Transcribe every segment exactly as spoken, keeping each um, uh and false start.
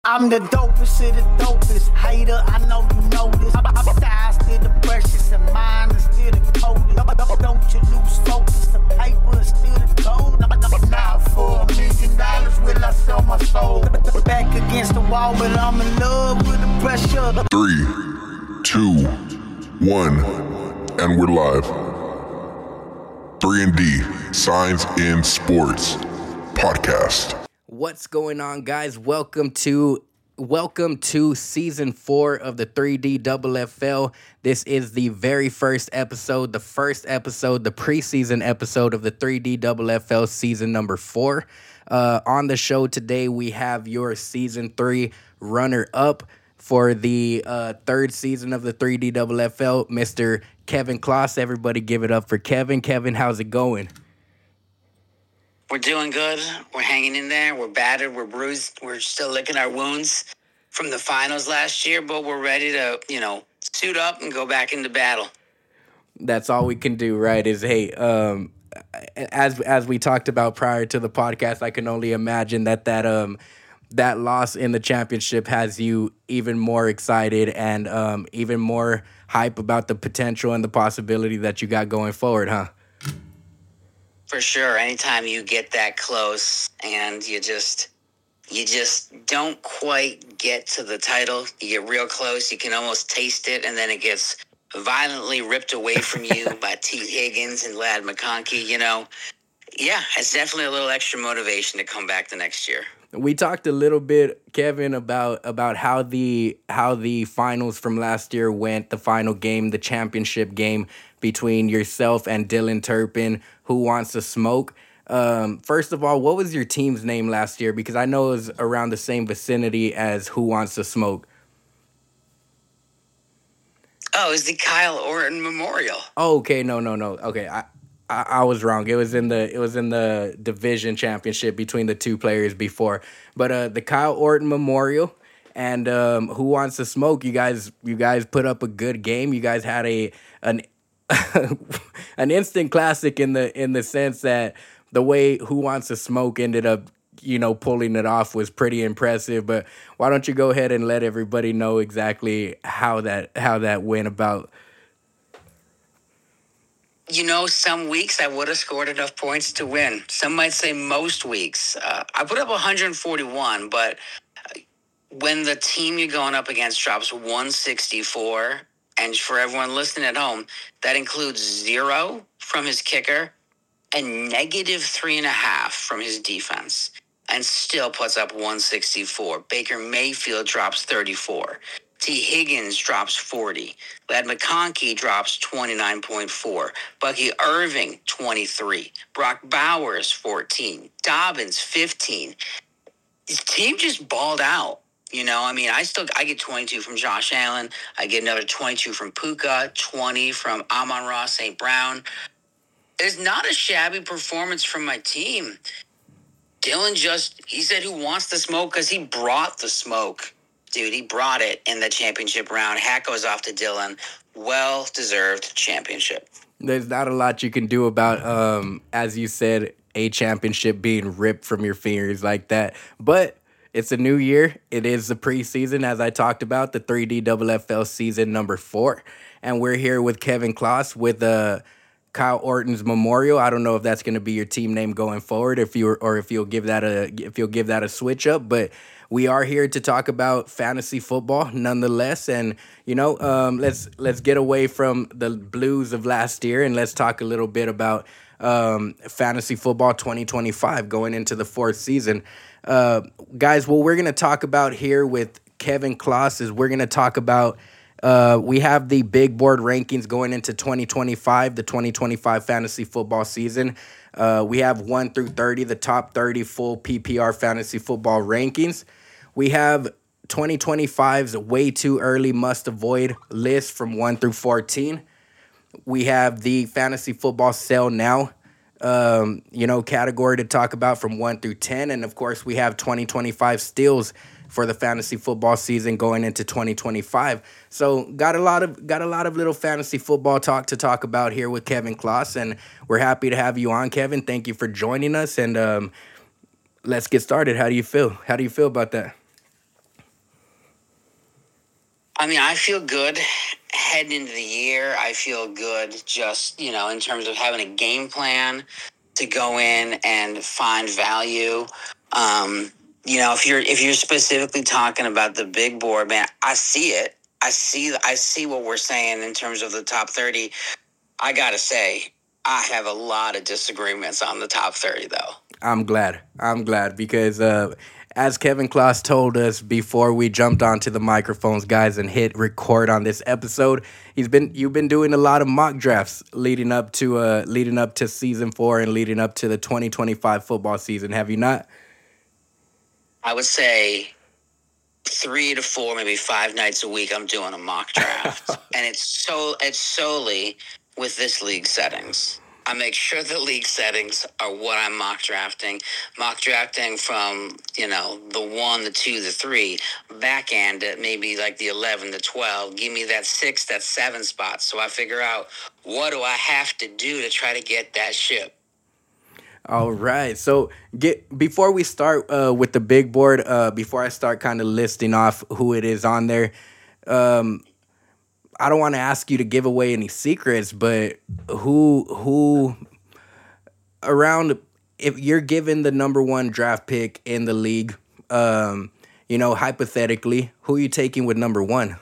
I'm the dopest of the dopest. Hater, I know you know this. My style still the precious and mine is still the coldest. Don't you lose focus, the paper is still the gold. Now for a million dollars will I sell my soul. Back against the wall, but I'm in love with the pressure. Three, two, one, and we're live. three and D, Signs in Sports Podcast. What's going on, guys? Welcome to welcome to season four of the three D Double F L. This is the very first episode, the first episode, the preseason episode of the three D Double F L season number four. Uh, on the show today, we have your season three runner-up for the uh, third season of the three D Double F L, Mister Kevin Kloss. Everybody give it up for Kevin. Kevin, how's it going? We're doing good. We're hanging in there. We're battered. We're bruised. We're still licking our wounds from the finals last year, but we're ready to, you know, suit up and go back into battle. That's all we can do, right? Is, hey, um, as as we talked about prior to the podcast, I can only imagine that that um that loss in the championship has you even more excited and um even more hype about the potential and the possibility that you got going forward, huh? For sure. Anytime you get that close and you just you just don't quite get to the title, you get real close, you can almost taste it, and then it gets violently ripped away from you by T. Higgins and Ladd McConkey, you know. Yeah, it's definitely a little extra motivation to come back the next year. We talked a little bit, Kevin, about about how the how the finals from last year went, the final game, the championship game between yourself and Dylan Turpin, Who Wants to Smoke. Um, first of all, what was your team's name last year? Because I know it was around the same vicinity as Who Wants to Smoke. Oh, it was the Kyle Orton Memorial. Oh, okay, no, no, no. Okay, I, I I was wrong. It was in the it was in the division championship between the two players before. But uh, the Kyle Orton Memorial and um, Who Wants to Smoke, you guys you guys put up a good game. You guys had a an an instant classic in the in the sense that the way Who Wants to Smoke ended up, you know, pulling it off was pretty impressive. But why don't you go ahead and let everybody know exactly how that how that went about? You know, some weeks I would have scored enough points to win. Some might say most weeks. Uh, I put up one hundred forty-one, but when the team you're going up against drops one sixty-four, and for everyone listening at home, that includes zero from his kicker and negative three and a half from his defense, and still puts up one sixty-four. Baker Mayfield drops thirty-four. T. Higgins drops forty. Ladd McConkey drops twenty-nine point four. Bucky Irving, twenty-three. Brock Bowers, fourteen. Dobbins, fifteen. His team just balled out. You know, I mean, I still I get twenty-two from Josh Allen. I get another twenty-two from Puka, twenty from Amon-Ra Saint Brown. There's not a shabby performance from my team. Dylan just, he said Who Wants to Smoke because he brought the smoke. Dude, he brought it in the championship round. Hat goes off to Dylan. Well-deserved championship. There's not a lot you can do about, um, as you said, a championship being ripped from your fingers like that. But it's a new year. It is the preseason, as I talked about, the three D Double F L season number four. And we're here with Kevin Kloss with uh, Kyle Orton's Memorial. I don't know if that's going to be your team name going forward, if you or if you'll give that a if you'll give that a switch up. But we are here to talk about fantasy football, nonetheless. And you know, um, let's let's get away from the blues of last year and let's talk a little bit about um, fantasy football twenty twenty-five going into the fourth season. Uh, guys, what we're going to talk about here with Kevin Kloss is we're going to talk about, uh, we have the big board rankings going into twenty twenty-five, the twenty twenty-five fantasy football season. Uh, we have one through thirty, the top thirty full P P R fantasy football rankings. We have twenty twenty-five's way too early must avoid list from one through fourteen. We have the fantasy football sell now Um, you know, category to talk about from one through ten. And, of course, we have twenty twenty-five steals for the fantasy football season going into twenty twenty-five. So got a lot of got a lot of little fantasy football talk to talk about here with Kevin Kloss. And we're happy to have you on, Kevin. Thank you for joining us. And um, let's get started. How do you feel? How do you feel about that? I mean, I feel good heading into the year. I feel good just, you know, in terms of having a game plan to go in and find value. Um, you know, if you're if you're specifically talking about the big board, man, I see it. I see I see what we're saying in terms of the top thirty. I gotta say, I have a lot of disagreements on the top thirty, though. I'm glad. I'm glad because uh, as Kevin Kloss told us before we jumped onto the microphones, guys, and hit record on this episode, he's been you've been doing a lot of mock drafts leading up to uh leading up to season four and leading up to the twenty twenty-five football season. Have you not? I would say three to four, maybe five nights a week, I'm doing a mock draft, and it's so it's solely with this league settings. I make sure the league settings are what I'm mock drafting. Mock drafting from, you know, the one, the two, the three, back end at maybe like the eleven, the twelve. Give me that six, that seven spot. So I figure out what do I have to do to try to get that ship. All right. So get before we start uh, with the big board, uh, before I start kind of listing off who it is on there, um, I don't want to ask you to give away any secrets, but who who around if you're given the number one draft pick in the league, um, you know, hypothetically, who are you taking with number one?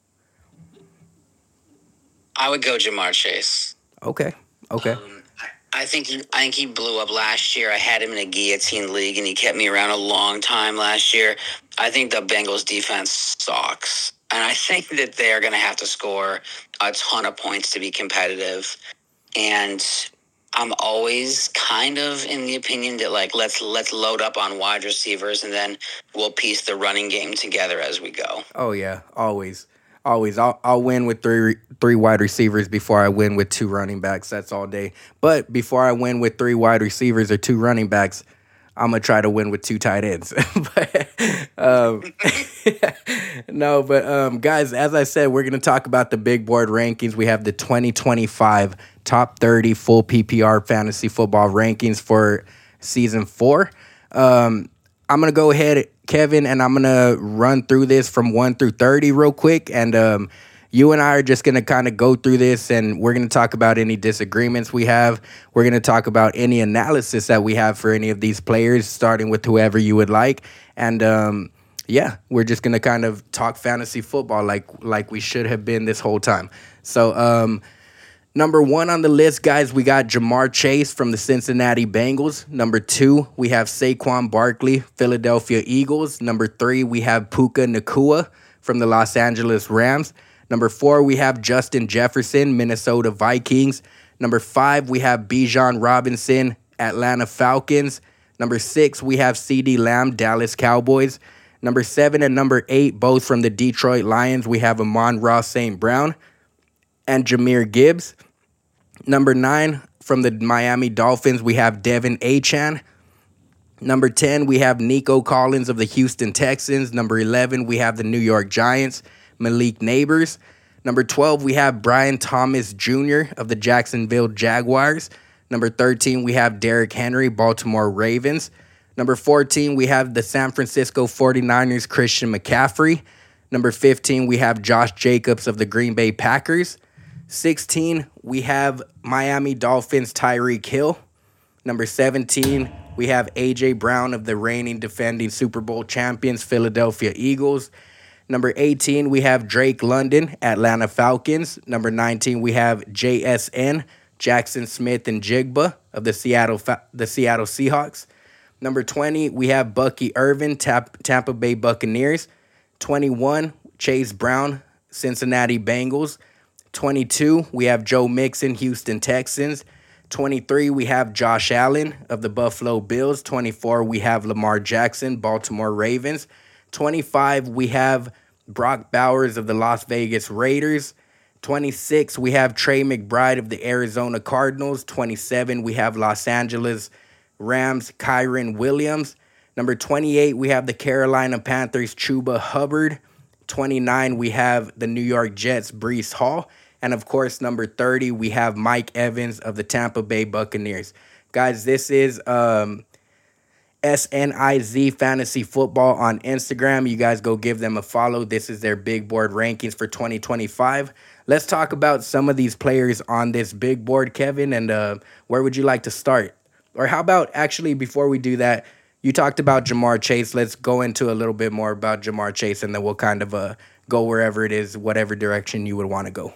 I would go Jamar Chase. Okay. Okay. Um, I think he, I think he blew up last year. I had him in a guillotine league, and he kept me around a long time last year. I think the Bengals defense sucks. And I think that they're going to have to score a ton of points to be competitive. And I'm always kind of in the opinion that, like, let's let's load up on wide receivers, and then we'll piece the running game together as we go. Oh, yeah, always. Always. I'll, I'll win with three three wide receivers before I win with two running backs. That's all day. But before I win with three wide receivers or two running backs, I'm going to try to win with two tight ends. but, um, no, but um, guys, as I said, we're going to talk about the big board rankings. We have the twenty twenty-five top thirty full P P R fantasy football rankings for season four. Um, I'm going to go ahead, Kevin, and I'm going to run through this from one through thirty real quick. And um, you and I are just going to kind of go through this, and we're going to talk about any disagreements we have. We're going to talk about any analysis that we have for any of these players, starting with whoever you would like. And, um, yeah, we're just going to kind of talk fantasy football like like we should have been this whole time. So, um, number one on the list, guys, we got Jamar Chase from the Cincinnati Bengals. Number two, we have Saquon Barkley, Philadelphia Eagles. Number three, we have Puka Nacua from the Los Angeles Rams. Number four, we have Justin Jefferson, Minnesota Vikings. Number five, we have Bijan Robinson, Atlanta Falcons. Number six, we have CeeDee Lamb, Dallas Cowboys. Number seven and number eight, both from the Detroit Lions, we have Amon-Ra Saint Brown and Jahmyr Gibbs. Number nine, from the Miami Dolphins, we have Devin Achane. Number ten, we have Nico Collins of the Houston Texans. Number eleven, we have the New York Giants, Malik Neighbors. Number twelve, we have Brian Thomas Junior of the Jacksonville Jaguars. Number thirteen, we have Derrick Henry, Baltimore Ravens. Number fourteen, we have the San Francisco forty-niners, Christian McCaffrey. Number fifteen, we have Josh Jacobs of the Green Bay Packers. sixteen, we have Miami Dolphins, Tyreek Hill. Number seventeen, we have A J Brown of the reigning defending Super Bowl champions, Philadelphia Eagles. Number eighteen, we have Drake London, Atlanta Falcons. Number nineteen, we have J S N, Jackson Smith and Jigba of the Seattle the Seattle Seahawks. Number twenty, we have Bucky Irvin, Tampa Bay Buccaneers. twenty-one, Chase Brown, Cincinnati Bengals. twenty-two, we have Joe Mixon, Houston Texans. twenty-three, we have Josh Allen of the Buffalo Bills. twenty-four, we have Lamar Jackson, Baltimore Ravens. twenty-five, we have Brock Bowers of the Las Vegas Raiders. twenty-six, we have Trey McBride of the Arizona Cardinals. twenty-seven, we have Los Angeles Rams, Kyren Williams. Number twenty-eight, we have the Carolina Panthers, Chuba Hubbard. twenty-nine, we have the New York Jets, Breece Hall. And, of course, number thirty, we have Mike Evans of the Tampa Bay Buccaneers. Guys, this is um, S N I Z Fantasy Football on Instagram. You guys go give them a follow. This is their big board rankings for twenty twenty-five. Let's talk about some of these players on this big board, Kevin, and uh, where would you like to start? Or how about, actually, before we do that, you talked about Ja'Marr Chase. Let's go into a little bit more about Ja'Marr Chase, and then we'll kind of uh, go wherever it is, whatever direction you would want to go.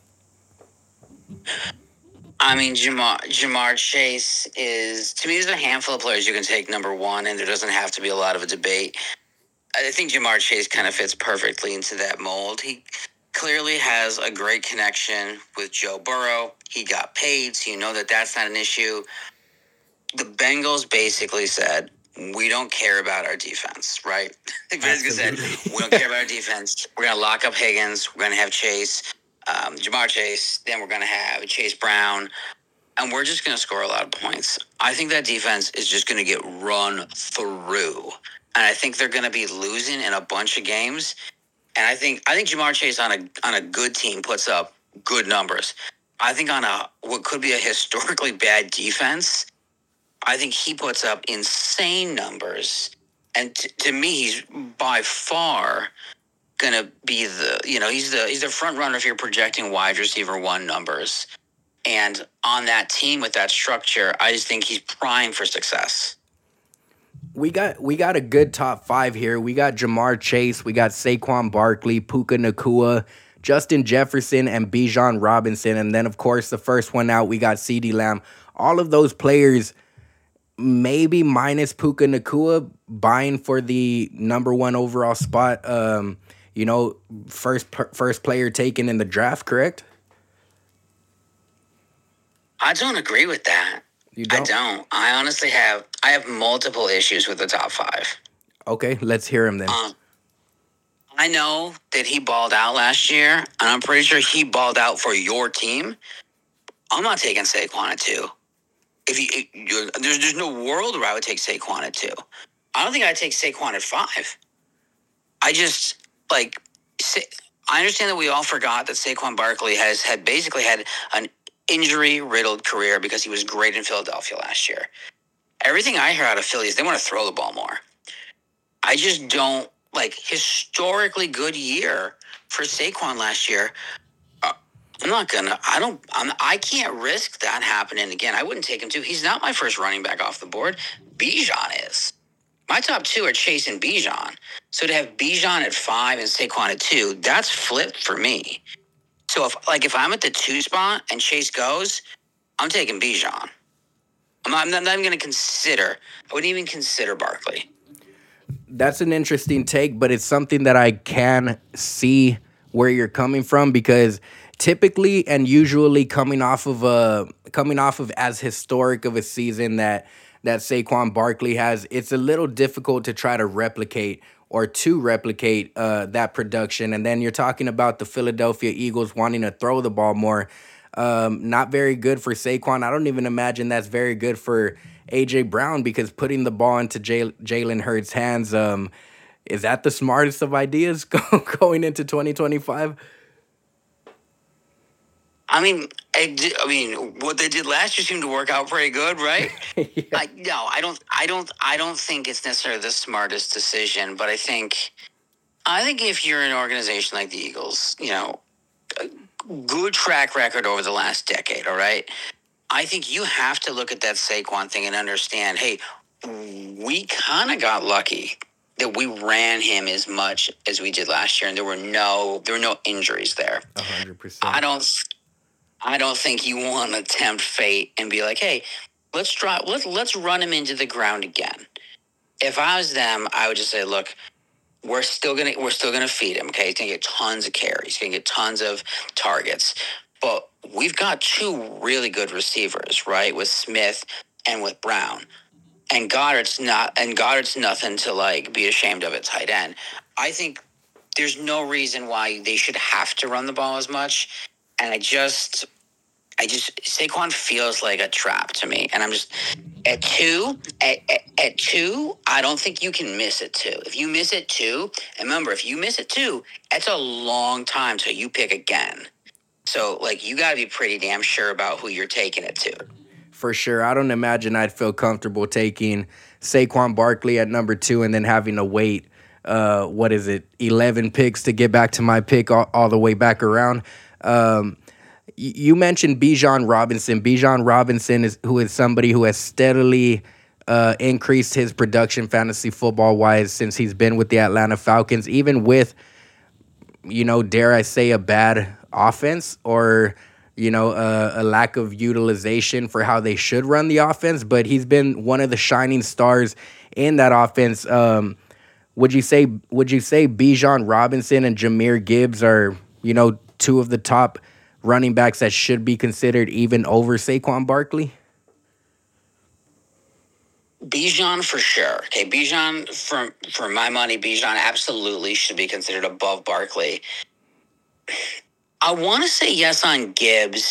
I mean, Ja'Marr, Ja'Marr Chase is, to me, there's a handful of players you can take number one, and there doesn't have to be a lot of a debate. I think Ja'Marr Chase kind of fits perfectly into that mold. He clearly has a great connection with Joe Burrow. He got paid, so you know that that's not an issue. The Bengals basically said, we don't care about our defense, right? They basically said, we don't care about our defense. We're going to lock up Higgins. We're going to have Chase, um, Ja'Marr Chase. Then we're going to have Chase Brown. And we're just going to score a lot of points. I think that defense is just going to get run through. And I think they're going to be losing in a bunch of games. And I think I think Ja'Marr Chase on a on a good team puts up good numbers. I think on a what could be a historically bad defense, I think he puts up insane numbers. And t- to me, he's by far gonna be the you know he's the he's the front runner if you're projecting wide receiver one numbers. And on that team with that structure, I just think he's primed for success. We got we got a good top five here. We got Ja'Marr Chase, we got Saquon Barkley, Puka Nacua, Justin Jefferson, and Bijan Robinson. And then, of course, the first one out, we got CeeDee Lamb. All of those players, maybe minus Puka Nacua, buying for the number one overall spot. Um, you know, first first player taken in the draft, correct? I don't agree with that. You don't? I don't. I honestly have I have multiple issues with the top five. Okay, let's hear him then. Um, I know that he balled out last year, and I'm pretty sure he balled out for your team. I'm not taking Saquon at two. If you, if you're, there's there's no world where I would take Saquon at two. I don't think I'd take Saquon at five. I just like. I understand that we all forgot that Saquon Barkley has had basically had an injury-riddled career because he was great in Philadelphia last year. Everything I hear out of Philly is they want to throw the ball more. I just don't, like, historically good year for Saquon last year. Uh, I'm not going to, I don't, I'm, I can't risk that happening again. I wouldn't take him too. He's not my first running back off the board. Bijan is. My top two are Chase and Bijan. So to have Bijan at five and Saquon at two, that's flipped for me. So if like if I'm at the two spot and Chase goes, I'm taking Bijan. I'm not, I'm not, not even going to consider. I wouldn't even consider Barkley. That's an interesting take, but it's something that I can see where you're coming from, because typically and usually coming off of a coming off of as historic of a season that that Saquon Barkley has, it's a little difficult to try to replicate or to replicate uh, that production. And then you're talking about the Philadelphia Eagles wanting to throw the ball more. Um, not very good for Saquon. I don't even imagine that's very good for A J Brown, because putting the ball into J- Jalen Hurts' hands, um, is that the smartest of ideas going into twenty twenty-five? I mean, I, did, I mean, what they did last year seemed to work out pretty good, right? yeah. I, no, I don't. I don't. I don't think it's necessarily the smartest decision, but I think, I think if you're an organization like the Eagles, you know, a good track record over the last decade, all right, I think you have to look at that Saquon thing and understand, hey, we kind of got lucky that we ran him as much as we did last year, and there were no there were no injuries there. A hundred percent. I don't. I don't think you want to tempt fate and be like, hey, let's try, let's let's run him into the ground again. If I was them, I would just say, look, we're still gonna we're still gonna feed him. Okay, he's gonna get tons of carries, he's gonna get tons of targets, but we've got two really good receivers, right, with Smith and with Brown, and Goddard's not and Goddard's nothing to like be ashamed of at tight end. I think there's no reason why they should have to run the ball as much. And I just, I just, Saquon feels like a trap to me. And I'm just, at two, at, at, at two, I don't think you can miss it two. If you miss it two, and remember, if you miss it two, that's a long time till you pick again. So, like, you got to be pretty damn sure about who you're taking it to. For sure. I don't imagine I'd feel comfortable taking Saquon Barkley at number two, and then having to wait, uh, what is it, eleven picks to get back to my pick all, all the way back around. Um, you mentioned Bijan Robinson. Bijan Robinson is who is somebody who has steadily uh, increased his production fantasy football wise since he's been with the Atlanta Falcons, even with, you know, dare I say, a bad offense or, you know, uh, a lack of utilization for how they should run the offense. But he's been one of the shining stars in that offense. Um, would you say would you say Bijan Robinson and Jahmyr Gibbs are, you know, two of the top running backs that should be considered even over Saquon Barkley? Bijan for sure. Okay, Bijan, for, for my money, Bijan absolutely should be considered above Barkley. I want to say yes on Gibbs.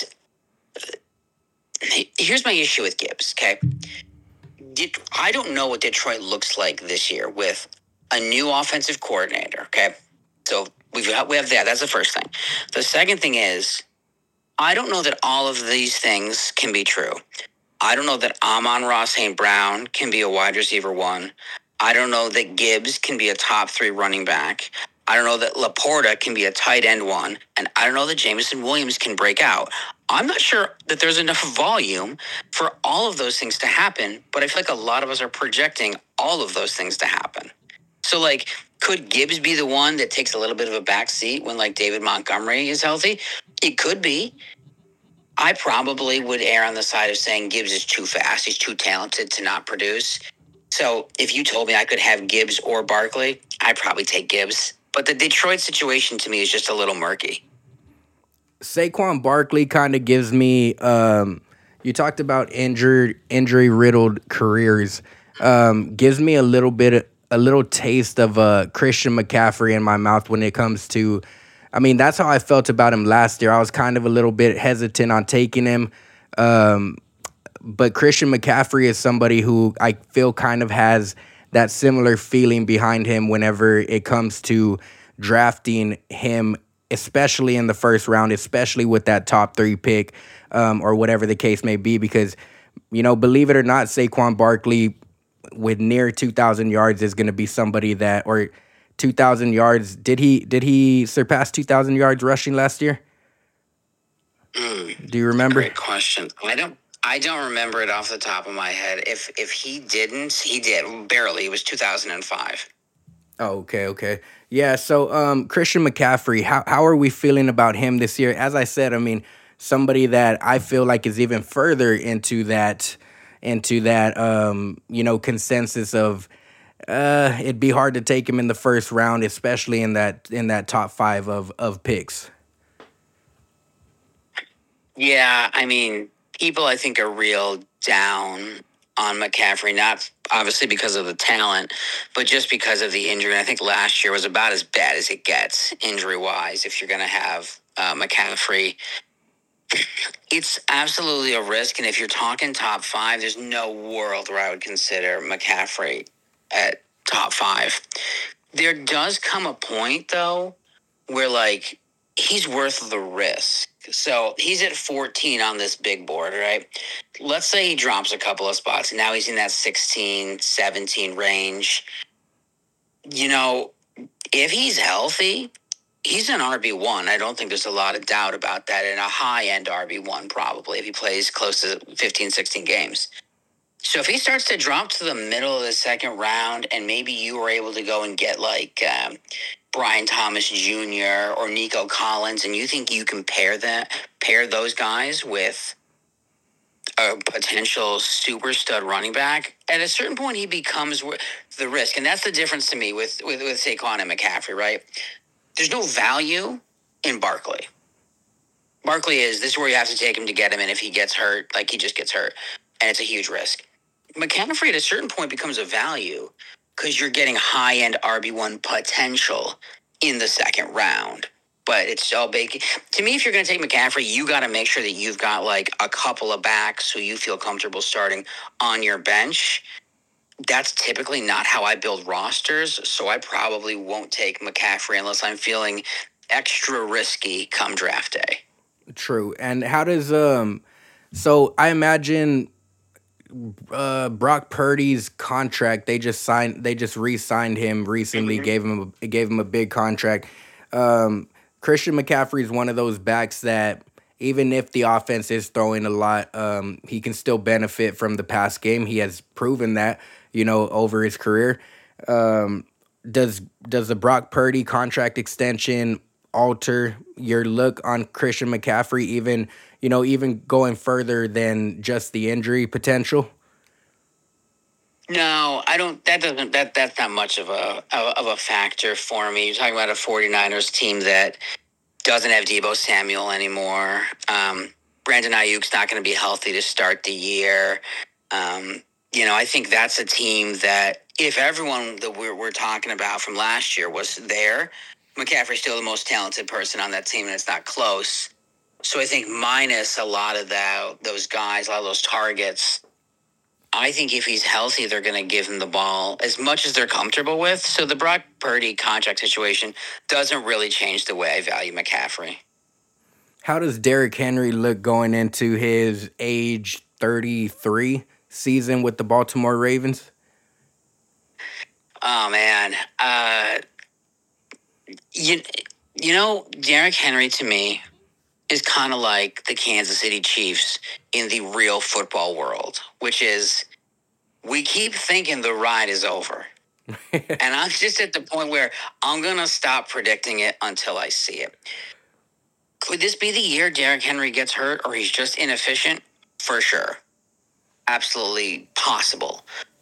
Here's my issue with Gibbs, okay? I don't know what Detroit looks like this year with a new offensive coordinator, okay? So we've got, we have that. That's the first thing. The second thing is, I don't know that all of these things can be true. I don't know that Amon-Ra Saint Brown can be a wide receiver one. I don't know that Gibbs can be a top three running back. I don't know that Laporta can be a tight end one. And I don't know that Jameson Williams can break out. I'm not sure that there's enough volume for all of those things to happen, but I feel like a lot of us are projecting all of those things to happen. So, like, could Gibbs be the one that takes a little bit of a back seat when, like, David Montgomery is healthy? It could be. I probably would err on the side of saying Gibbs is too fast. He's too talented to not produce. So if you told me I could have Gibbs or Barkley, I'd probably take Gibbs. But the Detroit situation to me is just a little murky. Saquon Barkley kind of gives me, um, you talked about injured, injury-riddled careers, um, gives me a little bit, a little taste of uh, Christian McCaffrey in my mouth when it comes to, I mean, that's how I felt about him last year. I was kind of a little bit hesitant on taking him. Um, but Christian McCaffrey is somebody who I feel kind of has that similar feeling behind him whenever it comes to drafting him, especially in the first round, especially with that top three pick um, or whatever the case may be. Because, you know, believe it or not, Saquon Barkley with near two thousand yards is going to be somebody that, or two thousand yards. Did he did he surpass two thousand yards rushing last year? Mm, Do you remember? Great question. I don't I don't remember it off the top of my head. If if he didn't, he did. Barely. It was two thousand five. Oh, okay, okay. Yeah, so um, Christian McCaffrey, how how are we feeling about him this year? As I said, I mean, somebody that I feel like is even further into that into that um, you know, consensus of Uh, it'd be hard to take him in the first round, especially in that in that top five of, of picks. Yeah, I mean, people I think are real down on McCaffrey, not obviously because of the talent, but just because of the injury. And I think last year was about as bad as it gets injury-wise if you're going to have uh, McCaffrey. It's absolutely a risk, and if you're talking top five, there's no world where I would consider McCaffrey at top five. There does come a point, though, where, like, he's worth the risk. So he's at fourteen on this big board, right? Let's say he drops a couple of spots, and now he's in that sixteen, seventeen range. You know, if he's healthy, he's an R B one. I don't think there's a lot of doubt about that, and a high-end R B one probably if he plays close to fifteen, sixteen games. So if he starts to drop to the middle of the second round and maybe you were able to go and get like um, Brian Thomas Junior or Nico Collins, and you think you can pair that, pair those guys with a potential super stud running back, at a certain point he becomes the risk. And that's the difference to me with, with, with Saquon and McCaffrey, right? There's no value in Barkley. Barkley is, this is where you have to take him to get him, and if he gets hurt, like he just gets hurt, and it's a huge risk. McCaffrey at a certain point becomes a value because you're getting high-end R B one potential in the second round. But it's all big. To me, if you're going to take McCaffrey, you got to make sure that you've got like a couple of backs who you feel comfortable starting on your bench. That's typically not how I build rosters, so I probably won't take McCaffrey unless I'm feeling extra risky come draft day. True. And how does um so I imagine uh, Brock Purdy's contract. They just signed. They just re-signed him recently. Mm-hmm. Gave him a, gave him a big contract. Um, Christian McCaffrey is one of those backs that even if the offense is throwing a lot, um, he can still benefit from the pass game. He has proven that, you know, over his career. Um, does does the Brock Purdy contract extension alter your look on Christian McCaffrey, even, you know, even going further than just the injury potential? No, I don't. That doesn't. That that's not much of a of a factor for me. You're talking about a 49ers team that doesn't have Deebo Samuel anymore. Um, Brandon Ayuk's not going to be healthy to start the year. Um, you know, I think that's a team that if everyone that we're we're talking about from last year was there, McCaffrey's still the most talented person on that team, and it's not close. So I think minus a lot of that, those guys, a lot of those targets, I think if he's healthy, they're going to give him the ball as much as they're comfortable with. So the Brock Purdy contract situation doesn't really change the way I value McCaffrey. How does Derrick Henry look going into his age thirty-three season with the Baltimore Ravens? Oh, man. Uh, you, you know, Derrick Henry to me is kind of like the Kansas City Chiefs in the real football world, which is we keep thinking the ride is over. And I'm just at the point where I'm going to stop predicting it until I see it. Could this be the year Derrick Henry gets hurt or he's just inefficient? For sure. Absolutely possible.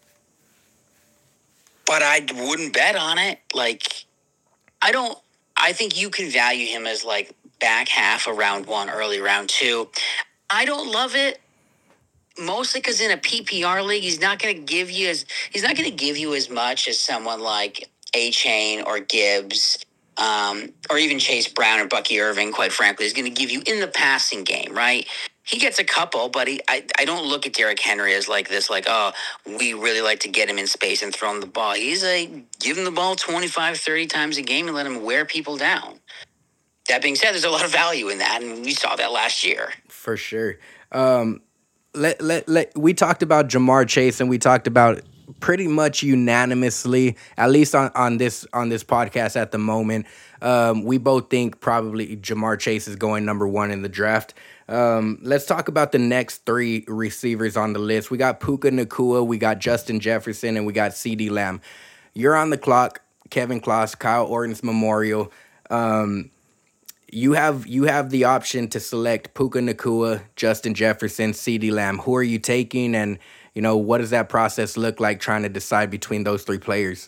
But I wouldn't bet on it. Like, I don't, I think you can value him as like back half of round one, early round two. I don't love it, mostly because in a P P R league, he's not going to give you as he's not going to give you as much as someone like A-Chain or Gibbs, um, or even Chase Brown or Bucky Irving. Quite frankly, he's going to give you in the passing game, right? He gets a couple, but he, I, I don't look at Derrick Henry as like this, like, oh, we really like to get him in space and throw him the ball. He's a give him the ball twenty-five, thirty times a game and let him wear people down. That being said, there's a lot of value in that, and we saw that last year. For sure. Um, let, let, let, we talked about Jamar Chase, and we talked about pretty much unanimously, at least on, on this on this podcast at the moment, um, we both think probably Jamar Chase is going number one in the draft. Um, let's talk about the next three receivers on the list. We got Puka Nacua, we got Justin Jefferson, and we got CeeDee Lamb. You're on the clock, Kevin Kloss, Kyle Orton's Memorial. Um, you have you have the option to select Puka Nacua, Justin Jefferson, CeeDee Lamb. Who are you taking, and you know what does that process look like trying to decide between those three players?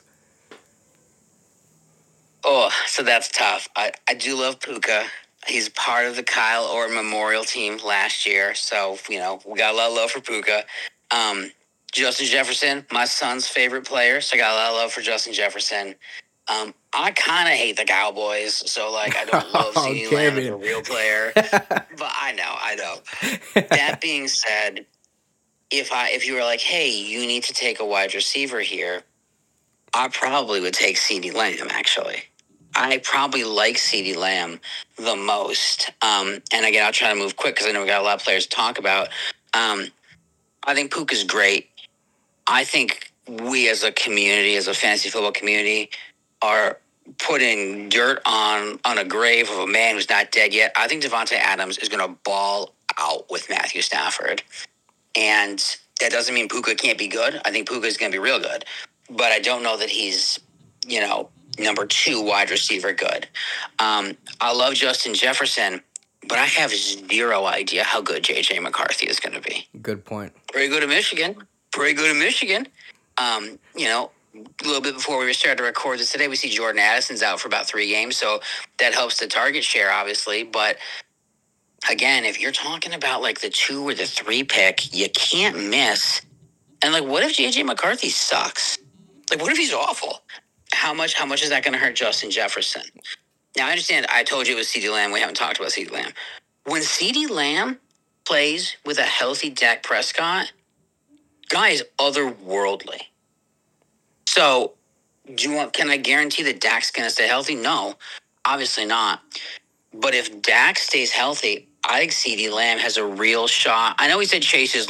Oh, so that's tough. I, I do love Puka. He's part of the Kyle Orton Memorial team last year, so, you know, we got a lot of love for Puka. Um, Justin Jefferson, my son's favorite player, so I got a lot of love for Justin Jefferson. Um, I kind of hate the Cowboys, so, like, I don't love oh, CeeDee Lamb as a real player. But I know, I know. That being said, if I if you were like, hey, you need to take a wide receiver here, I probably would take CeeDee Lamb, actually. I probably like CeeDee Lamb the most. Um, and again, I'll try to move quick because I know we got a lot of players to talk about. Um, I think Puka's great. I think we as a community, as a fantasy football community, are putting dirt on, on a grave of a man who's not dead yet. I think Devontae Adams is going to ball out with Matthew Stafford. And that doesn't mean Puka can't be good. I think Puka is going to be real good. But I don't know that he's, you know, number two wide receiver good. Um, I love Justin Jefferson, but I have zero idea how good J J McCarthy is going to be. Good point. Pretty good at Michigan. Pretty good at Michigan. Um, you know, a little bit before we started to record this today, we see Jordan Addison's out for about three games, so that helps the target share, obviously. But again, if you're talking about like the two or the three pick, you can't miss. And like, what if J J McCarthy sucks? Like, what if he's awful? How much how much is that going to hurt Justin Jefferson? Now, I understand I told you it was CeeDee Lamb. We haven't talked about CeeDee Lamb. When CeeDee Lamb plays with a healthy Dak Prescott, guy is otherworldly. So, do you want? Can I guarantee that Dak's going to stay healthy? No, obviously not. But if Dak stays healthy, I think CeeDee Lamb has a real shot. I know he said Chase is like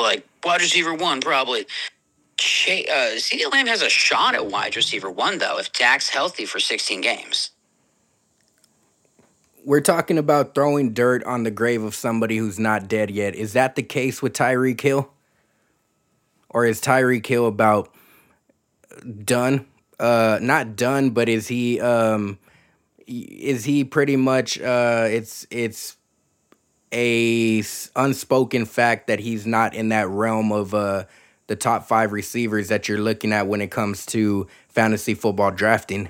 Wide receiver one, probably. Ch- uh, CeeDee Lamb has a shot at wide receiver one, though, if Dak's healthy for sixteen games. We're talking about throwing dirt on the grave of somebody who's not dead yet. Is that the case with Tyreek Hill? Or is Tyreek Hill about done? Uh, not done, but is he um, is he pretty much uh, it's it's a unspoken fact that he's not in that realm of uh, the top five receivers that you're looking at when it comes to fantasy football drafting?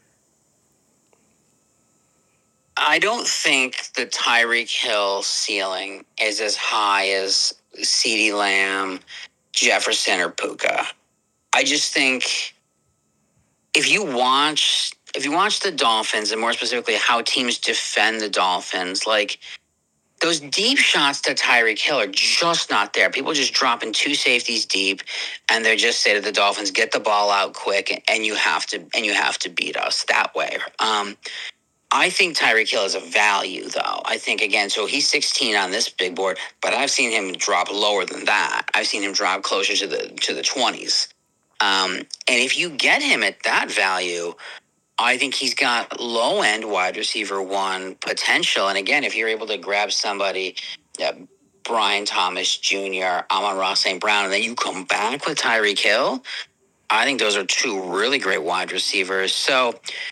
I don't think the Tyreek Hill ceiling is as high as CeeDee Lamb, Jefferson, or Puka. I just think if you watch if you watch the Dolphins, and more specifically how teams defend the Dolphins, like those deep shots to Tyreek Hill are just not there. People just dropping two safeties deep, and they're just say to the Dolphins, "Get the ball out quick, and you have to and you have to beat us that way." Um, I think Tyreek Hill is a value, though. I think, again, so he's sixteen on this big board, but I've seen him drop lower than that. I've seen him drop closer to the to the twenties. Um, and if you get him at that value, I think he's got low-end wide receiver one potential. And, again, if you're able to grab somebody, uh, Brian Thomas Junior, Amon-Ra Saint Brown, and then you come back with Tyreek Hill, I think those are two really great wide receivers. So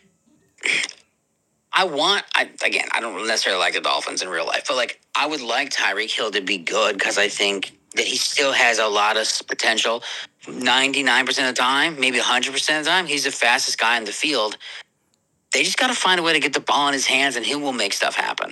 I want, I, again, I don't necessarily like the Dolphins in real life, but like I would like Tyreek Hill to be good because I think that he still has a lot of potential. ninety-nine percent of the time, maybe one hundred percent of the time, he's the fastest guy in the field. They just got to find a way to get the ball in his hands, and he will make stuff happen.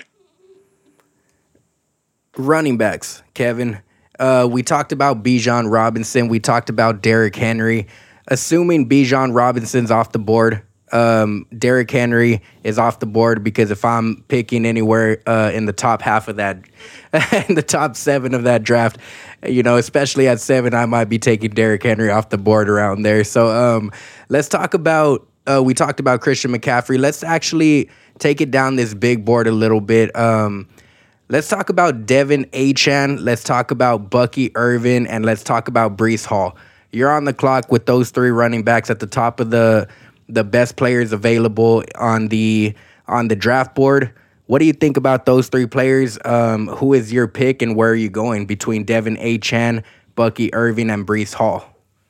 Running backs, Kevin. Uh, we talked about Bijan Robinson. We talked about Derrick Henry. Assuming Bijan Robinson's off the board, Um, Derrick Henry is off the board because if I'm picking anywhere uh, in the top half of that, in the top seven of that draft, you know, especially at seven, I might be taking Derrick Henry off the board around there. So um, let's talk about, uh, we talked about Christian McCaffrey. Let's actually take it down this big board a little bit. Um, let's talk about Devin Achane. Let's talk about Bucky Irvin, and let's talk about Breece Hall. You're on the clock with those three running backs at the top of the the best players available on the on the draft board. What do you think about those three players? Um, who is your pick, and where are you going between Devin Achane, Bucky Irvin, and Breece Hall?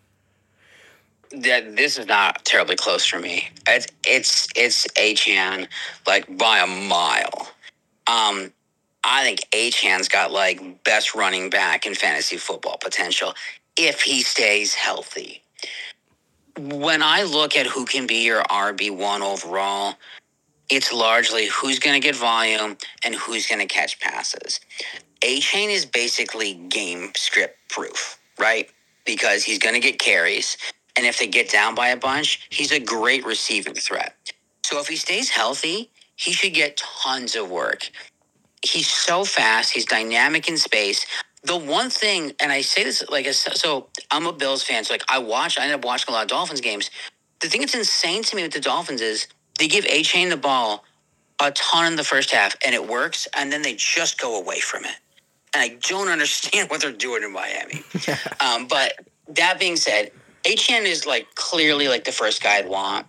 That this is not terribly close for me. It's it's it's Achane like by a mile. Um, I think Achane's got like best running back in fantasy football potential if he stays healthy. When I look at who can be your R B one overall, it's largely who's going to get volume and who's going to catch passes. Achane is basically game script proof, right? Because he's going to get carries, and if they get down by a bunch, he's a great receiving threat. So if he stays healthy, he should get tons of work. He's so fast. He's dynamic in space. The one thing, and I say this like, so I'm a Bills fan, so like I watch, I end up watching a lot of Dolphins games. The thing that's insane to me with the Dolphins is they give Achane the ball a ton in the first half, and it works, and then they just go away from it. And I don't understand what they're doing in Miami. um, but that being said, Achane is like clearly like the first guy I'd want.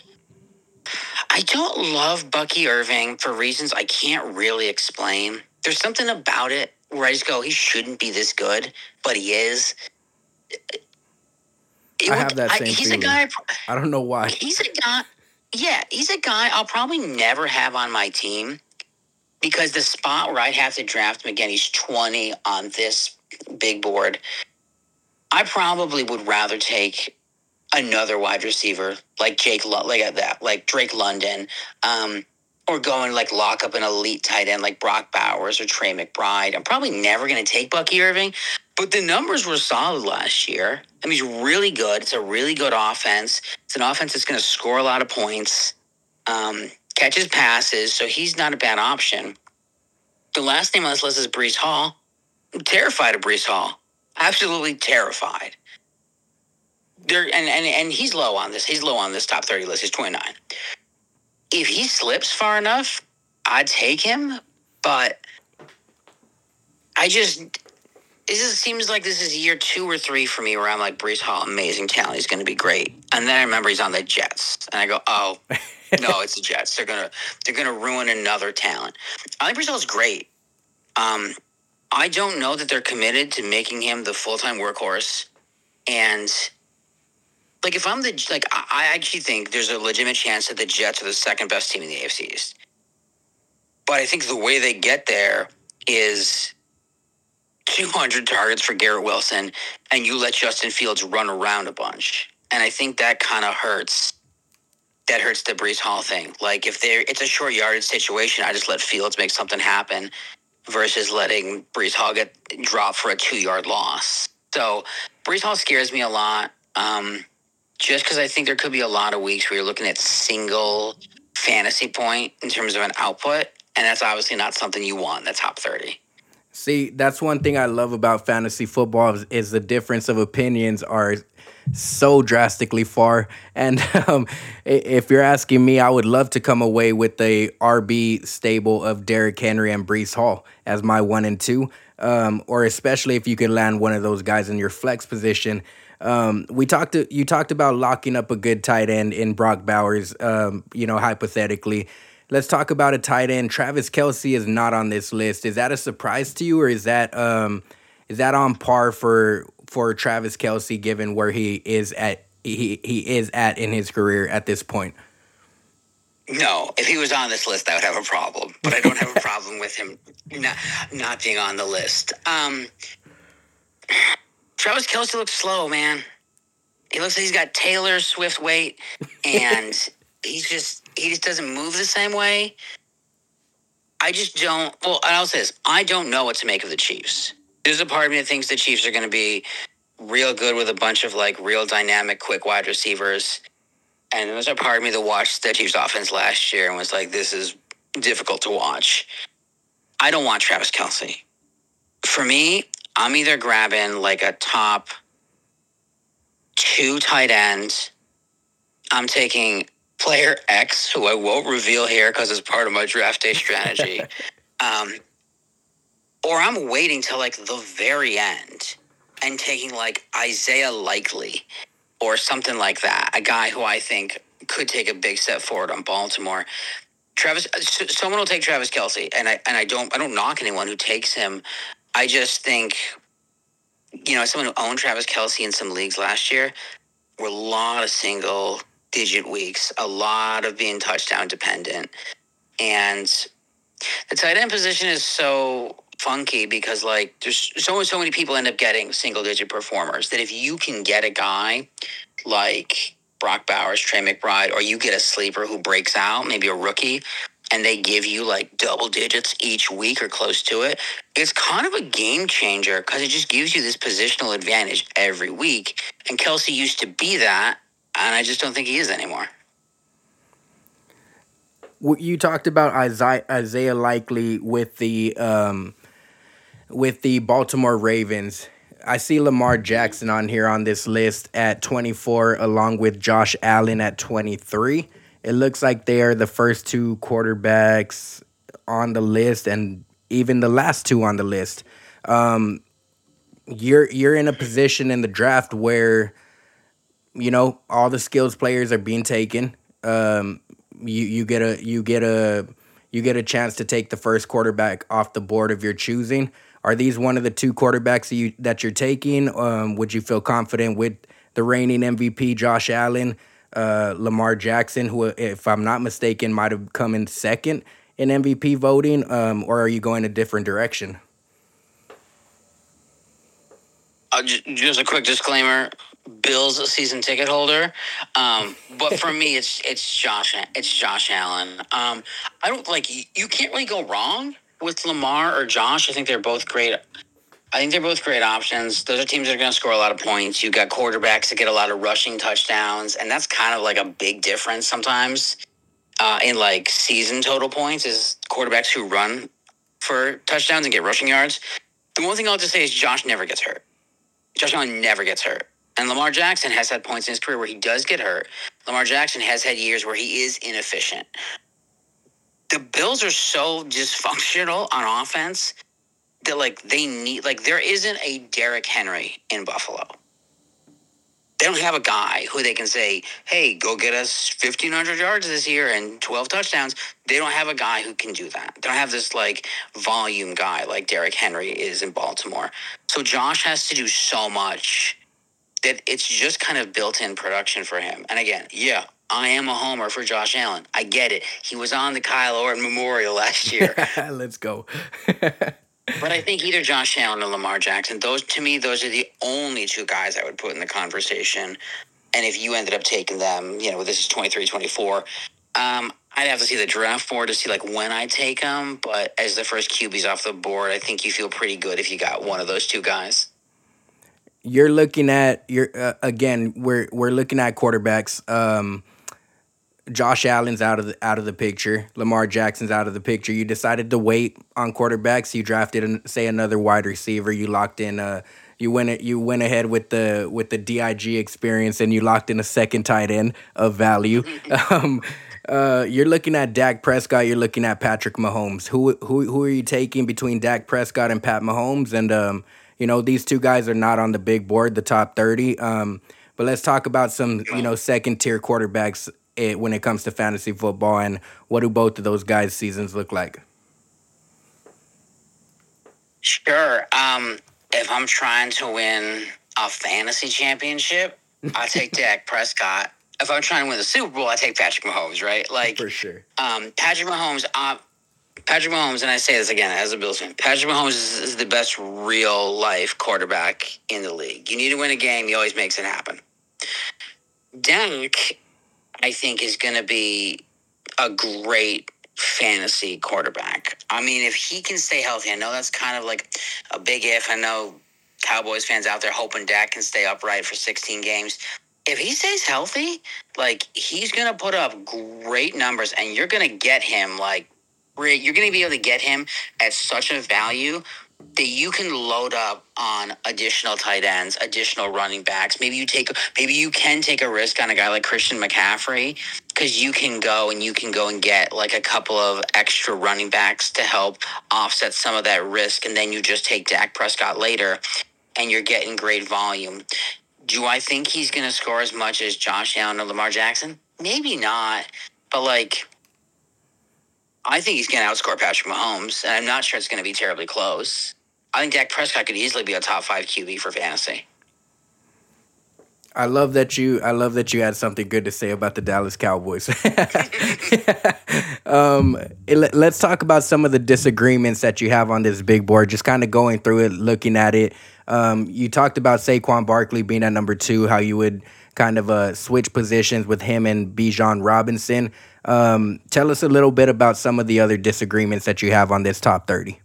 I don't love Bucky Irving for reasons I can't really explain. There's something about it where I just go, he shouldn't be this good, but he is. It I would, have that same I, he's feeling. a guy. I don't know why. He's a guy. Yeah, he's a guy I'll probably never have on my team because the spot where I'd have to draft him again, he's twenty on this big board. I probably would rather take another wide receiver like Jake, like that, like Drake London, um, or go and like lock up an elite tight end like Brock Bowers or Trey McBride. I'm probably never going to take Bucky Irving, but the numbers were solid last year. I mean, he's really good. It's a really good offense. It's an offense that's going to score a lot of points, um, catches passes, so he's not a bad option. The last name on this list is Breece Hall. I'm terrified of Breece Hall. Absolutely terrified. There and, and and he's low on this. He's low on this top thirty list. He's twenty-nine. If he slips far enough, I'd take him, but I just it just seems like this is year two or three for me where I'm like, Breece Hall, amazing talent. He's going to be great. And then I remember he's on the Jets. And I go, oh, no, it's the Jets. They're going to they're gonna ruin another talent. I think Breece Hall's great. Um, I don't know that they're committed to making him the full-time workhorse. And, like, if I'm the, like, I actually think there's a legitimate chance that the Jets are the second best team in the A F C East. But I think the way they get there is two hundred targets for Garrett Wilson, and you let Justin Fields run around a bunch. And I think that kind of hurts. That hurts the Breece Hall thing. Like, if they're, it's a short yardage situation, I just let Fields make something happen versus letting Breece Hall get dropped for a two-yard loss. So Breece Hall scares me a lot, um, just because I think there could be a lot of weeks where you're looking at single fantasy point in terms of an output, and that's obviously not something you want in the top thirty. See, that's one thing I love about fantasy football is, is the difference of opinions are so drastically far. And um, if you're asking me, I would love to come away with the R B stable of Derrick Henry and Breece Hall as my one and two, um, or especially if you could land one of those guys in your flex position. Um, we talked to, you talked about locking up a good tight end in Brock Bowers, um, you know, hypothetically. Let's talk about a tight end. Travis Kelce is not on this list. Is that a surprise to you, or is that um, is that on par for for Travis Kelce, given where he is at he he is at in his career at this point? No, if he was on this list, I would have a problem. But I don't have a problem with him not not being on the list. Um, Travis Kelce looks slow, man. He looks like he's got Taylor Swift weight, and he's just. He just doesn't move the same way. I just don't. Well, I'll say this. I don't know what to make of the Chiefs. There's a part of me that thinks the Chiefs are going to be real good with a bunch of, like, real dynamic, quick wide receivers. And there's a part of me that watched the Chiefs offense last year and was like, this is difficult to watch. I don't want Travis Kelce. For me, I'm either grabbing, like, a top two tight end. I'm taking player X, who I won't reveal here because it's part of my draft day strategy. um, or I'm waiting till like the very end and taking like Isaiah Likely or something like that. A guy who I think could take a big step forward on Baltimore. Travis, someone will take Travis Kelce, and I and I don't I don't knock anyone who takes him. I just think, you know, as someone who owned Travis Kelce in some leagues last year, were a lot of single digit weeks, a lot of being touchdown dependent. And the tight end position is so funky because, like, there's so, so many people end up getting single digit performers that if you can get a guy like Brock Bowers, Trey McBride, or you get a sleeper who breaks out, maybe a rookie, and they give you like double digits each week or close to it, it's kind of a game changer because it just gives you this positional advantage every week. And Kelce used to be that. And I just don't think he is anymore. You talked about Isaiah, Isaiah Likely with the um, with the Baltimore Ravens. I see Lamar Jackson on here on this list at twenty-four, along with Josh Allen at twenty-three. It looks like they are the first two quarterbacks on the list, and even the last two on the list. Um, you're you're in a position in the draft where, you know, all the skills players are being taken. Um, you you get a you get a you get a chance to take the first quarterback off the board of your choosing. Are these one of the two quarterbacks that you that you're taking? Um, would you feel confident with the reigning M V P Josh Allen, uh, Lamar Jackson, who, if I'm not mistaken, might have come in second in M V P voting, um, or are you going a different direction? Uh, just a quick disclaimer: Bill's a season ticket holder, um, but for me, it's it's Josh it's Josh Allen. Um, I don't like you can't really go wrong with Lamar or Josh. I think they're both great. I think they're both great options. Those are teams that are going to score a lot of points. You've got quarterbacks that get a lot of rushing touchdowns, and that's kind of like a big difference sometimes uh, in like season total points is quarterbacks who run for touchdowns and get rushing yards. The one thing I'll just say is Josh never gets hurt. Josh Allen never gets hurt. And Lamar Jackson has had points in his career where he does get hurt. Lamar Jackson has had years where he is inefficient. The Bills are so dysfunctional on offense They're like, they need, like, there isn't a Derrick Henry in Buffalo. They don't have a guy who they can say, hey, go get us fifteen hundred yards this year and twelve touchdowns. They don't have a guy who can do that. They don't have this, like, volume guy like Derrick Henry is in Baltimore. So Josh has to do so much that it's just kind of built-in production for him. And again, yeah, I am a homer for Josh Allen. I get it. He was on the Kyle Orton Memorial last year. Let's go. But I think either Josh Allen or Lamar Jackson, those to me, those are the only two guys I would put in the conversation. And if you ended up taking them, you know, this is twenty-three twenty-four, um, I'd have to see the draft board to see, like, when I take them. But as the first Q Bs off the board, I think you feel pretty good if you got one of those two guys. You're looking at, you're uh, again, we're we're looking at quarterbacks. Um, Josh Allen's out of the out of the picture. Lamar Jackson's out of the picture. You decided to wait on quarterbacks. You drafted, say, another wide receiver. You locked in. Uh, you went it. You went ahead with the with the D I G experience, and you locked in a second tight end of value. um, uh, you're looking at Dak Prescott. You're looking at Patrick Mahomes. Who who who are you taking between Dak Prescott and Pat Mahomes? And um, you know, these two guys are not on the big board, the top thirty. Um, but let's talk about some, you know, second tier quarterbacks It, when it comes to fantasy football, and what do both of those guys' seasons look like? Sure. Um, if I'm trying to win a fantasy championship, I take Dak Prescott. If I'm trying to win the Super Bowl, I take Patrick Mahomes, right? Like, For sure. Um, Patrick Mahomes, uh, Patrick Mahomes, and I say this again as a Bills fan, Patrick Mahomes is, is the best real-life quarterback in the league. You need to win a game, he always makes it happen. Dak, I think, is going to be a great fantasy quarterback. I mean, if he can stay healthy, I know that's kind of like a big if. I know Cowboys fans out there hoping Dak can stay upright for sixteen games. If he stays healthy, like, he's going to put up great numbers, and you're going to get him, like, you're going to be able to get him at such a value that you can load up on additional tight ends, additional running backs. Maybe you take, maybe you can take a risk on a guy like Christian McCaffrey, because you can go and you can go and get like a couple of extra running backs to help offset some of that risk, and then you just take Dak Prescott later, and you're getting great volume. Do I think he's going to score as much as Josh Allen or Lamar Jackson? Maybe not, but like, I think he's going to outscore Patrick Mahomes, and I'm not sure it's going to be terribly close. I think Dak Prescott could easily be a top five Q B for fantasy. I love that you. I love that you had something good to say about the Dallas Cowboys. um, it, let's talk about some of the disagreements that you have on this big board. Just kind of going through it, looking at it. Um, you talked about Saquon Barkley being at number two. How you would kind of uh, switch positions with him and Bijan Robinson. Um, tell us a little bit about some of the other disagreements that you have on this top thirty.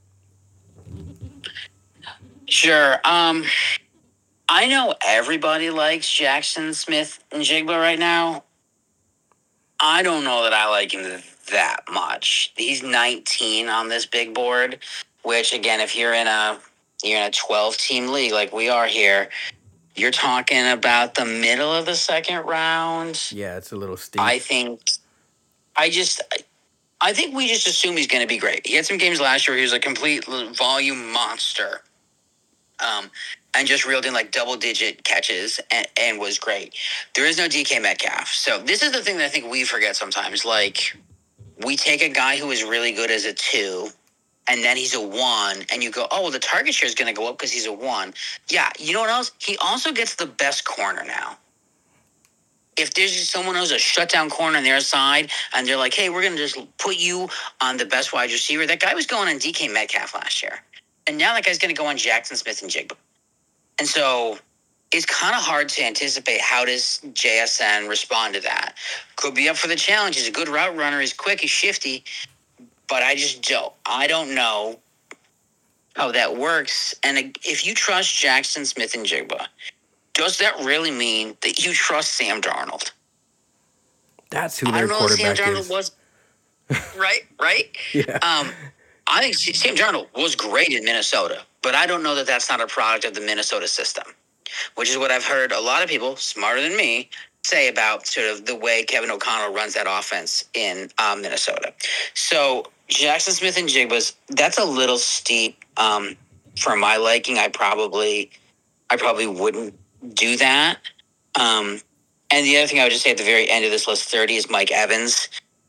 Sure. Um, I know everybody likes Jackson Smith and Jigba right now. I don't know that I like him that much. He's nineteen on this big board, which, again, if you're in a you're in a twelve-team league like we are here, you're talking about the middle of the second round. Yeah, it's a little steep. I think. I just, I think we just assume he's going to be great. He had some games last year where he was a complete volume monster, um, and just reeled in like double-digit catches and, and was great. There is no D K Metcalf. So this is the thing that I think we forget sometimes. Like, we take a guy who is really good as a two, and then he's a one, and you go, oh, well, the target share is going to go up because he's a one. Yeah, you know what else? He also gets the best corner now. If there's someone who's a shutdown corner on their side, and they're like, hey, we're going to just put you on the best wide receiver. That guy was going on D K Metcalf last year. And now that guy's going to go on Jackson Smith and Jigba. And so it's kind of hard to anticipate how does J S N respond to that. Could be up for the challenge. He's a good route runner. He's quick. He's shifty. But I just don't. I don't know how that works. And if you trust Jackson Smith and Jigba, does that really mean that you trust Sam Darnold? That's who their quarterback is. I don't know if Sam Darnold was. Right, right? Yeah. Um, I think Sam Darnold was great in Minnesota, but I don't know that that's not a product of the Minnesota system, which is what I've heard a lot of people smarter than me say about sort of the way Kevin O'Connell runs that offense in um, Minnesota. So Jackson Smith and Jigba's, that's a little steep Um, for my liking, I probably, I probably wouldn't do that. Um, and the other thing I would just say at the very end of this list, thirty, is Mike Evans.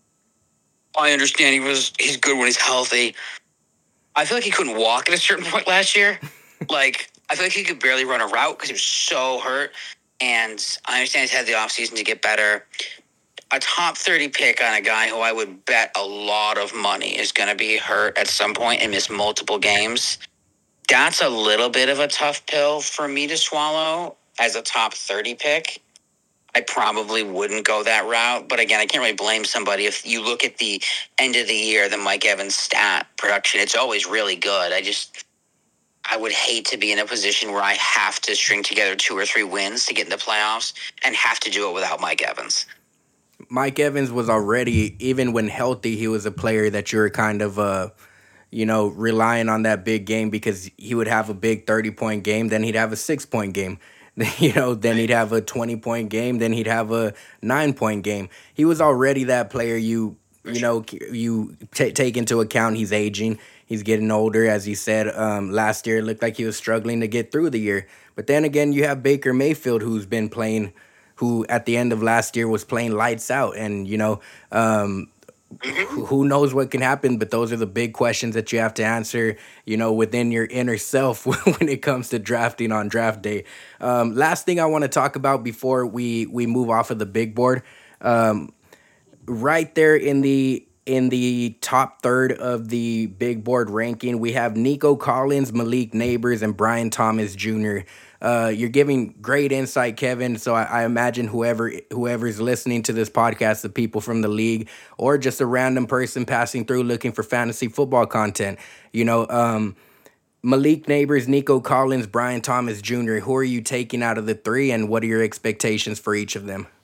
I understand he was he's good when he's healthy. I feel like he couldn't walk at a certain point last year. Like, I feel like he could barely run a route because he was so hurt. And I understand he's had the offseason to get better. A top thirty pick on a guy who I would bet a lot of money is going to be hurt at some point and miss multiple games. That's a little bit of a tough pill for me to swallow as a top thirty pick. I probably wouldn't go that route. But again, I can't really blame somebody. If you look at the end of the year, the Mike Evans stat production, it's always really good. I just, I would hate to be in a position where I have to string together two or three wins to get in the playoffs and have to do it without Mike Evans. Mike Evans was already, even when healthy, he was a player that you were kind of, uh, you know, relying on that big game because he would have a big thirty-point game, then he'd have a six-point game. You know, then he'd have a twenty-point game, then he'd have a nine-point game. He was already that player you, you know, you t- take into account he's aging. He's getting older, as you said. Um, last year, it looked like he was struggling to get through the year. But then again, you have Baker Mayfield, who's been playing, who at the end of last year was playing lights out. And, you know, um, who knows what can happen, but those are the big questions that you have to answer, you know, within your inner self when it comes to drafting on draft day. Um, last thing I want to talk about before we, we move off of the big board, um, right there in the in the top third of the big board ranking, we have Nico Collins, Malik Neighbors, and Brian Thomas Junior Uh, you're giving great insight, Kevin. So I, I imagine whoever whoever's listening to this podcast, the people from the league, or just a random person passing through looking for fantasy football content, you know, um, Malik Neighbors, Nico Collins, Brian Thomas Junior Who are you taking out of the three, and what are your expectations for each of them?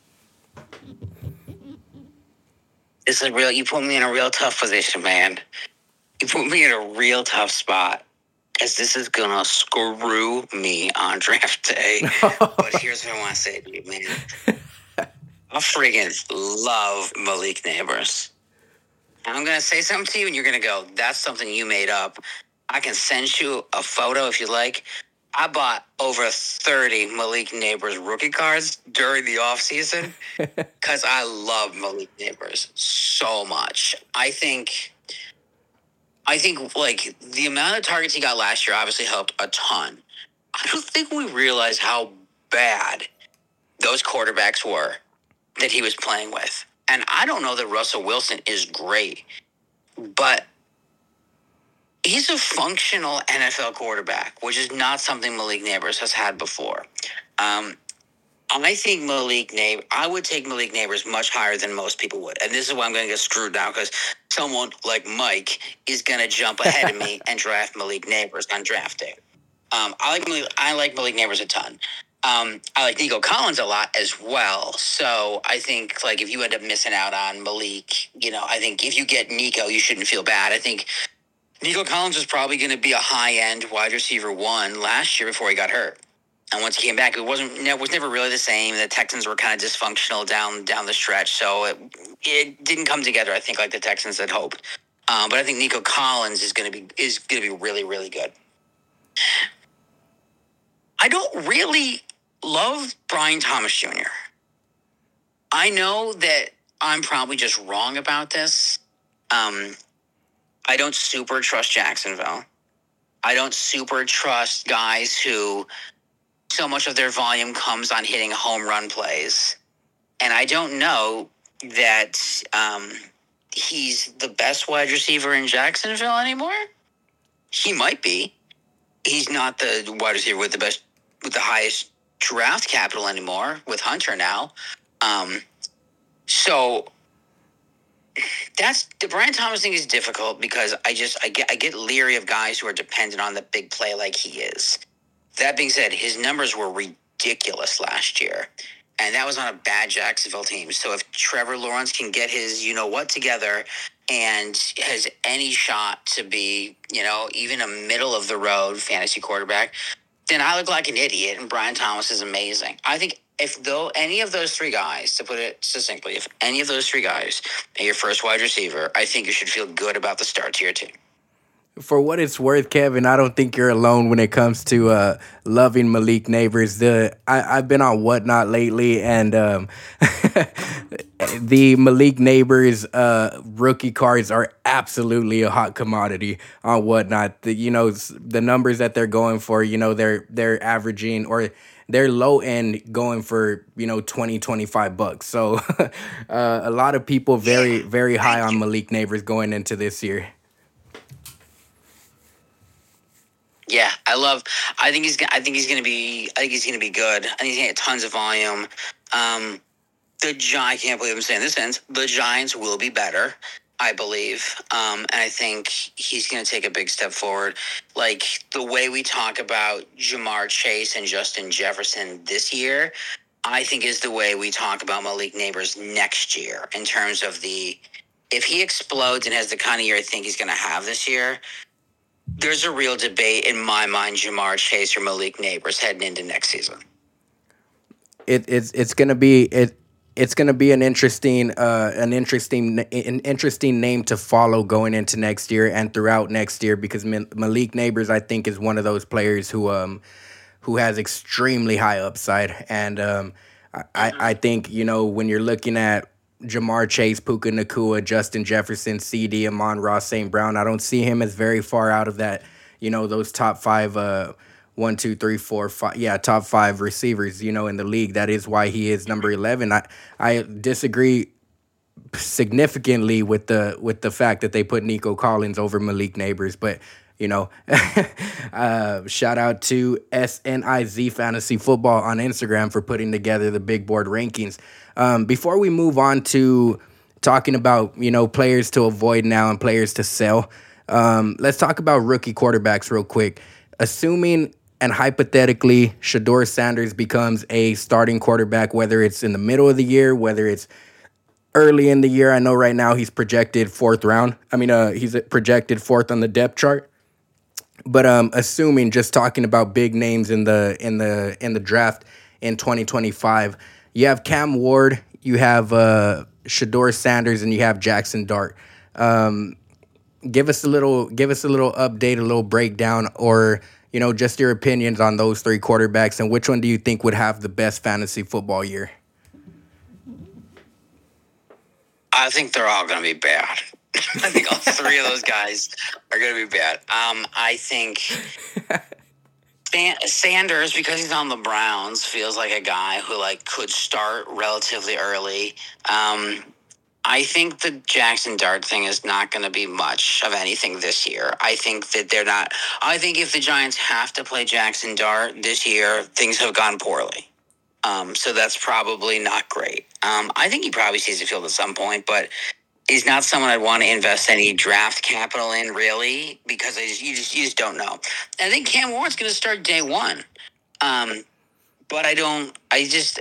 This is real. You put me in a real tough position, man. You put me in a real tough spot. Because this is going to screw me on draft day. But here's what I want to say to you, man. I friggin' love Malik Neighbors. I'm going to say something to you, and you're going to go, that's something you made up. I can send you a photo if you like. I bought over thirty Malik Neighbors rookie cards during the offseason because I love Malik Neighbors so much. I think... I think, like, the amount of targets he got last year obviously helped a ton. I don't think we realize how bad those quarterbacks were that he was playing with. And I don't know that Russell Wilson is great, but he's a functional N F L quarterback, which is not something Malik Neighbors has had before. Um, I think Malik Neighbors, I would take Malik Neighbors much higher than most people would. And this is why I'm going to get screwed now, because someone like Mike is going to jump ahead of me and draft Malik Neighbors on draft day. Um, I like Malik, I like Malik Neighbors a ton. Um, I like Nico Collins a lot as well. So I think, like, if you end up missing out on Malik, you know, I think if you get Nico, you shouldn't feel bad. I think Nico Collins was probably going to be a high-end wide receiver one last year before he got hurt. And once he came back, it wasn't it was never really the same. The Texans were kind of dysfunctional down down the stretch, so it it didn't come together, I think, like the Texans had hoped. Um, but I think Nico Collins is going to be is going to be really, really good. I don't really love Brian Thomas Junior I know that I'm probably just wrong about this. Um, I don't super trust Jacksonville. I don't super trust guys who so much of their volume comes on hitting home run plays. And I don't know that um, he's the best wide receiver in Jacksonville anymore. He might be. He's not the wide receiver with the best, with the highest draft capital anymore with Hunter now. Um, so that's the Brian Thomas thing is difficult because I just, I get, I get leery of guys who are dependent on the big play like he is. That being said, his numbers were ridiculous last year, and that was on a bad Jacksonville team. So if Trevor Lawrence can get his you-know-what together and has any shot to be, you know, even a middle-of-the-road fantasy quarterback, then I look like an idiot, and Brian Thomas is amazing. I think if though any of those three guys, to put it succinctly, if any of those three guys are your first wide receiver, I think you should feel good about the start to your team. For what it's worth, Kevin, I don't think you're alone when it comes to uh, loving Malik Neighbors. The I, I've been on Whatnot lately, and um, the Malik Neighbors uh, rookie cards are absolutely a hot commodity on Whatnot. The, you know, s- the numbers that they're going for, you know, they're they're averaging or they're low end going for, you know, twenty twenty five bucks. So uh, a lot of people very, very high on Malik Neighbors going into this year. Yeah, I love. I think he's. I think he's going to be. I think he's going to be good. I think he's going to get tons of volume. Um, the Gi- I can't believe I'm saying this sentence. The Giants will be better, I believe, um, and I think he's going to take a big step forward. Like the way we talk about Jamar Chase and Justin Jefferson this year, I think is the way we talk about Malik Neighbors next year in terms of the. If he explodes and has the kind of year I think he's going to have this year. There's a real debate in my mind, Jamar Chase or Malik Neighbors heading into next season. It, it's it's gonna be it it's gonna be an interesting uh, an interesting an interesting name to follow going into next year and throughout next year because Malik Neighbors I think is one of those players who um who has extremely high upside and um I, I, I think you know when you're looking at Jamar Chase, Puka Nacua, Justin Jefferson, C D, Amon-Ra Saint Brown. I don't see him as very far out of that, you know, those top five, uh, one, two, three, four, five, yeah, top five receivers, you know, in the league. That is why he is number eleven. I, I disagree significantly with the with the fact that they put Nico Collins over Malik Neighbors, but you know, uh, shout out to S N I Z Fantasy Football on Instagram for putting together the big board rankings. Um, before we move on to talking about, you know, players to avoid now and players to sell, um, let's talk about rookie quarterbacks real quick. Assuming and hypothetically Shedeur Sanders becomes a starting quarterback, whether it's in the middle of the year, whether it's early in the year. I know right now he's projected fourth round. I mean, uh, he's projected fourth on the depth chart. But um, assuming just talking about big names in the in the in the draft in twenty twenty-five, you have Cam Ward, you have uh, Shedeur Sanders, and you have Jackson Dart. Um, give us a little give us a little update, a little breakdown, or you know just your opinions on those three quarterbacks, and which one do you think would have the best fantasy football year? I think they're all going to be bad. I think all three of those guys are going to be bad. Um, I think Sanders, because he's on the Browns, feels like a guy who like could start relatively early. Um, I think the Jackson Dart thing is not going to be much of anything this year. I think that they're not. I think if the Giants have to play Jackson Dart this year, things have gone poorly. Um, so that's probably not great. Um, I think he probably sees the field at some point, but he's not someone I'd want to invest any draft capital in, really, because I just, you just you just don't know. And I think Cam Ward's going to start day one, um, but I don't. I just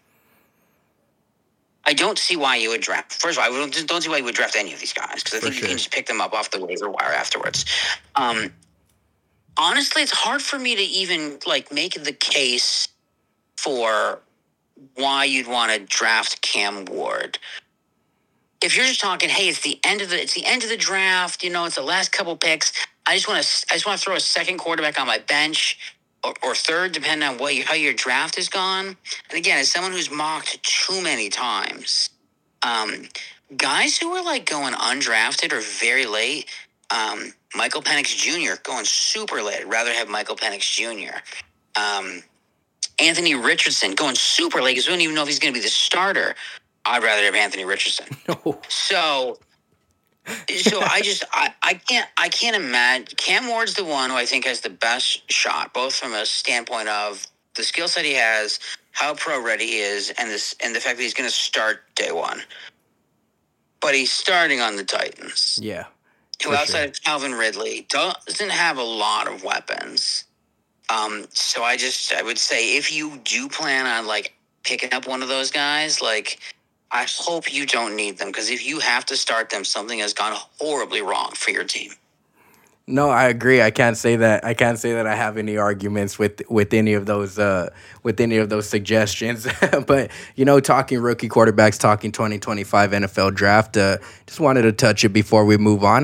I don't see why you would draft. First of all, I don't, don't see why you would draft any of these guys because I think sure. you can just pick them up off the waiver wire afterwards. Um, honestly, it's hard for me to even like make the case for why you'd want to draft Cam Ward. If you're just talking, hey, it's the end of the it's the end of the draft, you know, it's the last couple picks. I just want to I just want to throw a second quarterback on my bench or, or third, depending on what you, how your draft has gone. And again, as someone who's mocked too many times, um, guys who are like going undrafted or very late, um, Michael Penix Junior going super late. I'd rather have Michael Penix Junior Um, Anthony Richardson going super late because we don't even know if he's going to be the starter. I'd rather have Anthony Richardson. No. So, so I just I, I can't I can't imagine. Cam Ward's the one who I think has the best shot, both from a standpoint of the skill set he has, how pro ready he is, and this and the fact that he's going to start day one. But he's starting on the Titans. Yeah. Who outside sure. of Calvin Ridley doesn't have a lot of weapons. Um, so I just I would say if you do plan on like picking up one of those guys, like. I hope you don't need them because if you have to start them, something has gone horribly wrong for your team. No, I agree. I can't say that. I can't say that I have any arguments with with any of those uh, with any of those suggestions. But you know, talking rookie quarterbacks, talking twenty twenty-five N F L draft. Uh, just wanted to touch it before we move on.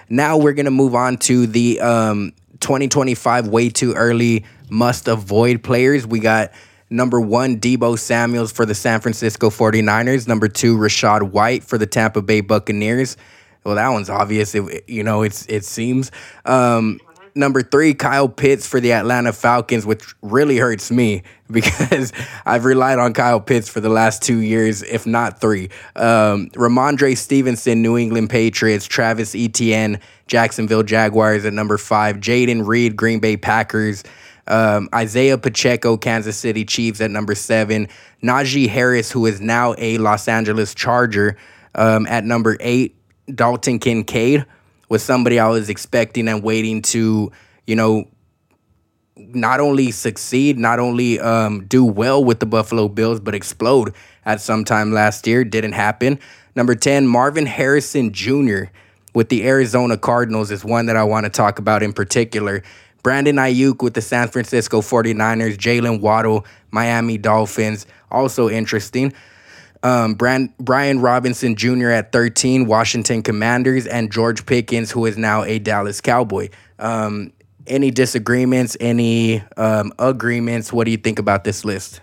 now we're going to move on to the um, twenty twenty-five way too early must avoid players. We got number one, Deebo Samuels for the San Francisco forty-niners. Number two, Rachaad White for the Tampa Bay Buccaneers. Well, that one's obvious. It, you know, it's it seems. Um, number three, Kyle Pitts for the Atlanta Falcons, which really hurts me because I've relied on Kyle Pitts for the last two years, if not three. Um, Ramondre Stevenson, New England Patriots. Travis Etienne, Jacksonville Jaguars at number five. Jaden Reed, Green Bay Packers. Um, Isaiah Pacheco, Kansas City Chiefs at number seven. Najee Harris, who is now a Los Angeles Charger, um, at number eight. Dalton Kincaid was somebody I was expecting and waiting to, you know, not only succeed, not only um, do well with the Buffalo Bills, but explode at some time last year. Didn't happen. Number ten, Marvin Harrison Junior with the Arizona Cardinals is one that I want to talk about in particular. Brandon Ayuk with the San Francisco forty-niners. Jalen Waddle, Miami Dolphins. Also interesting. Um, Brand, Brian Robinson Junior at thirteen, Washington Commanders, and George Pickens, who is now a Dallas Cowboy. Um, any disagreements, any um, agreements? What do you think about this list?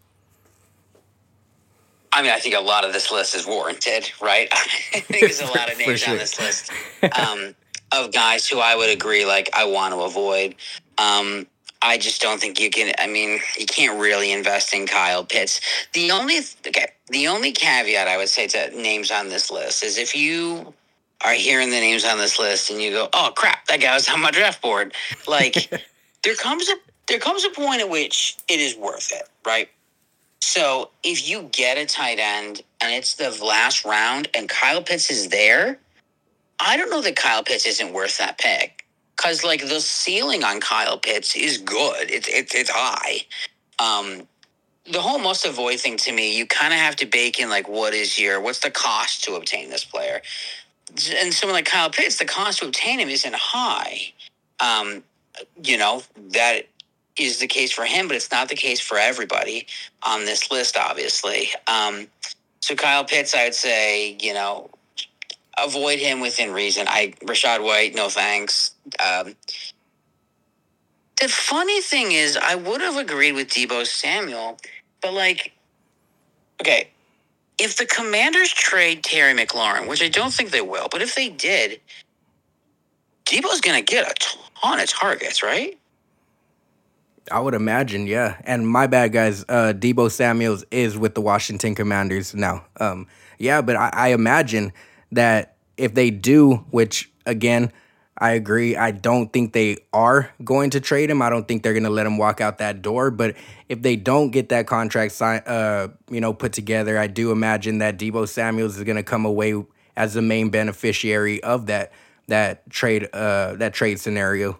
I mean, I think a lot of this list is warranted, right? I think there's a lot of names sure. on this list um, of guys who I would agree, like, I want to avoid. Um, I just don't think you can, I mean, you can't really invest in Kyle Pitts. The only, okay, the only caveat I would say to names on this list is if you are hearing the names on this list and you go, oh crap, that guy was on my draft board. Like, there comes a, there comes a point at which it is worth it, right? So if you get a tight end and it's the last round and Kyle Pitts is there, I don't know that Kyle Pitts isn't worth that pick. Because, like, the ceiling on Kyle Pitts is good. It's it's it's high. Um, the whole must avoid thing to me, you kind of have to bake in, like, what is your, what's the cost to obtain this player? And someone like Kyle Pitts, the cost to obtain him isn't high. Um, you know, that is the case for him, but it's not the case for everybody on this list, obviously. Um, so Kyle Pitts, I would say, you know, avoid him within reason. I Rachaad White, no thanks. Um, the funny thing is, I would have agreed with Deebo Samuel, but like, okay, if the Commanders trade Terry McLaurin, which I don't think they will, but if they did, Deebo's going to get a ton of targets, right? I would imagine, yeah. And my bad, guys, uh, Deebo Samuels is with the Washington Commanders now. Um, yeah, but I, I imagine that if they do, which, again, I agree, I don't think they are going to trade him. I don't think they're going to let him walk out that door. But if they don't get that contract sign, uh, you know, put together, I do imagine that Deebo Samuels is going to come away as the main beneficiary of that that trade uh, that trade scenario.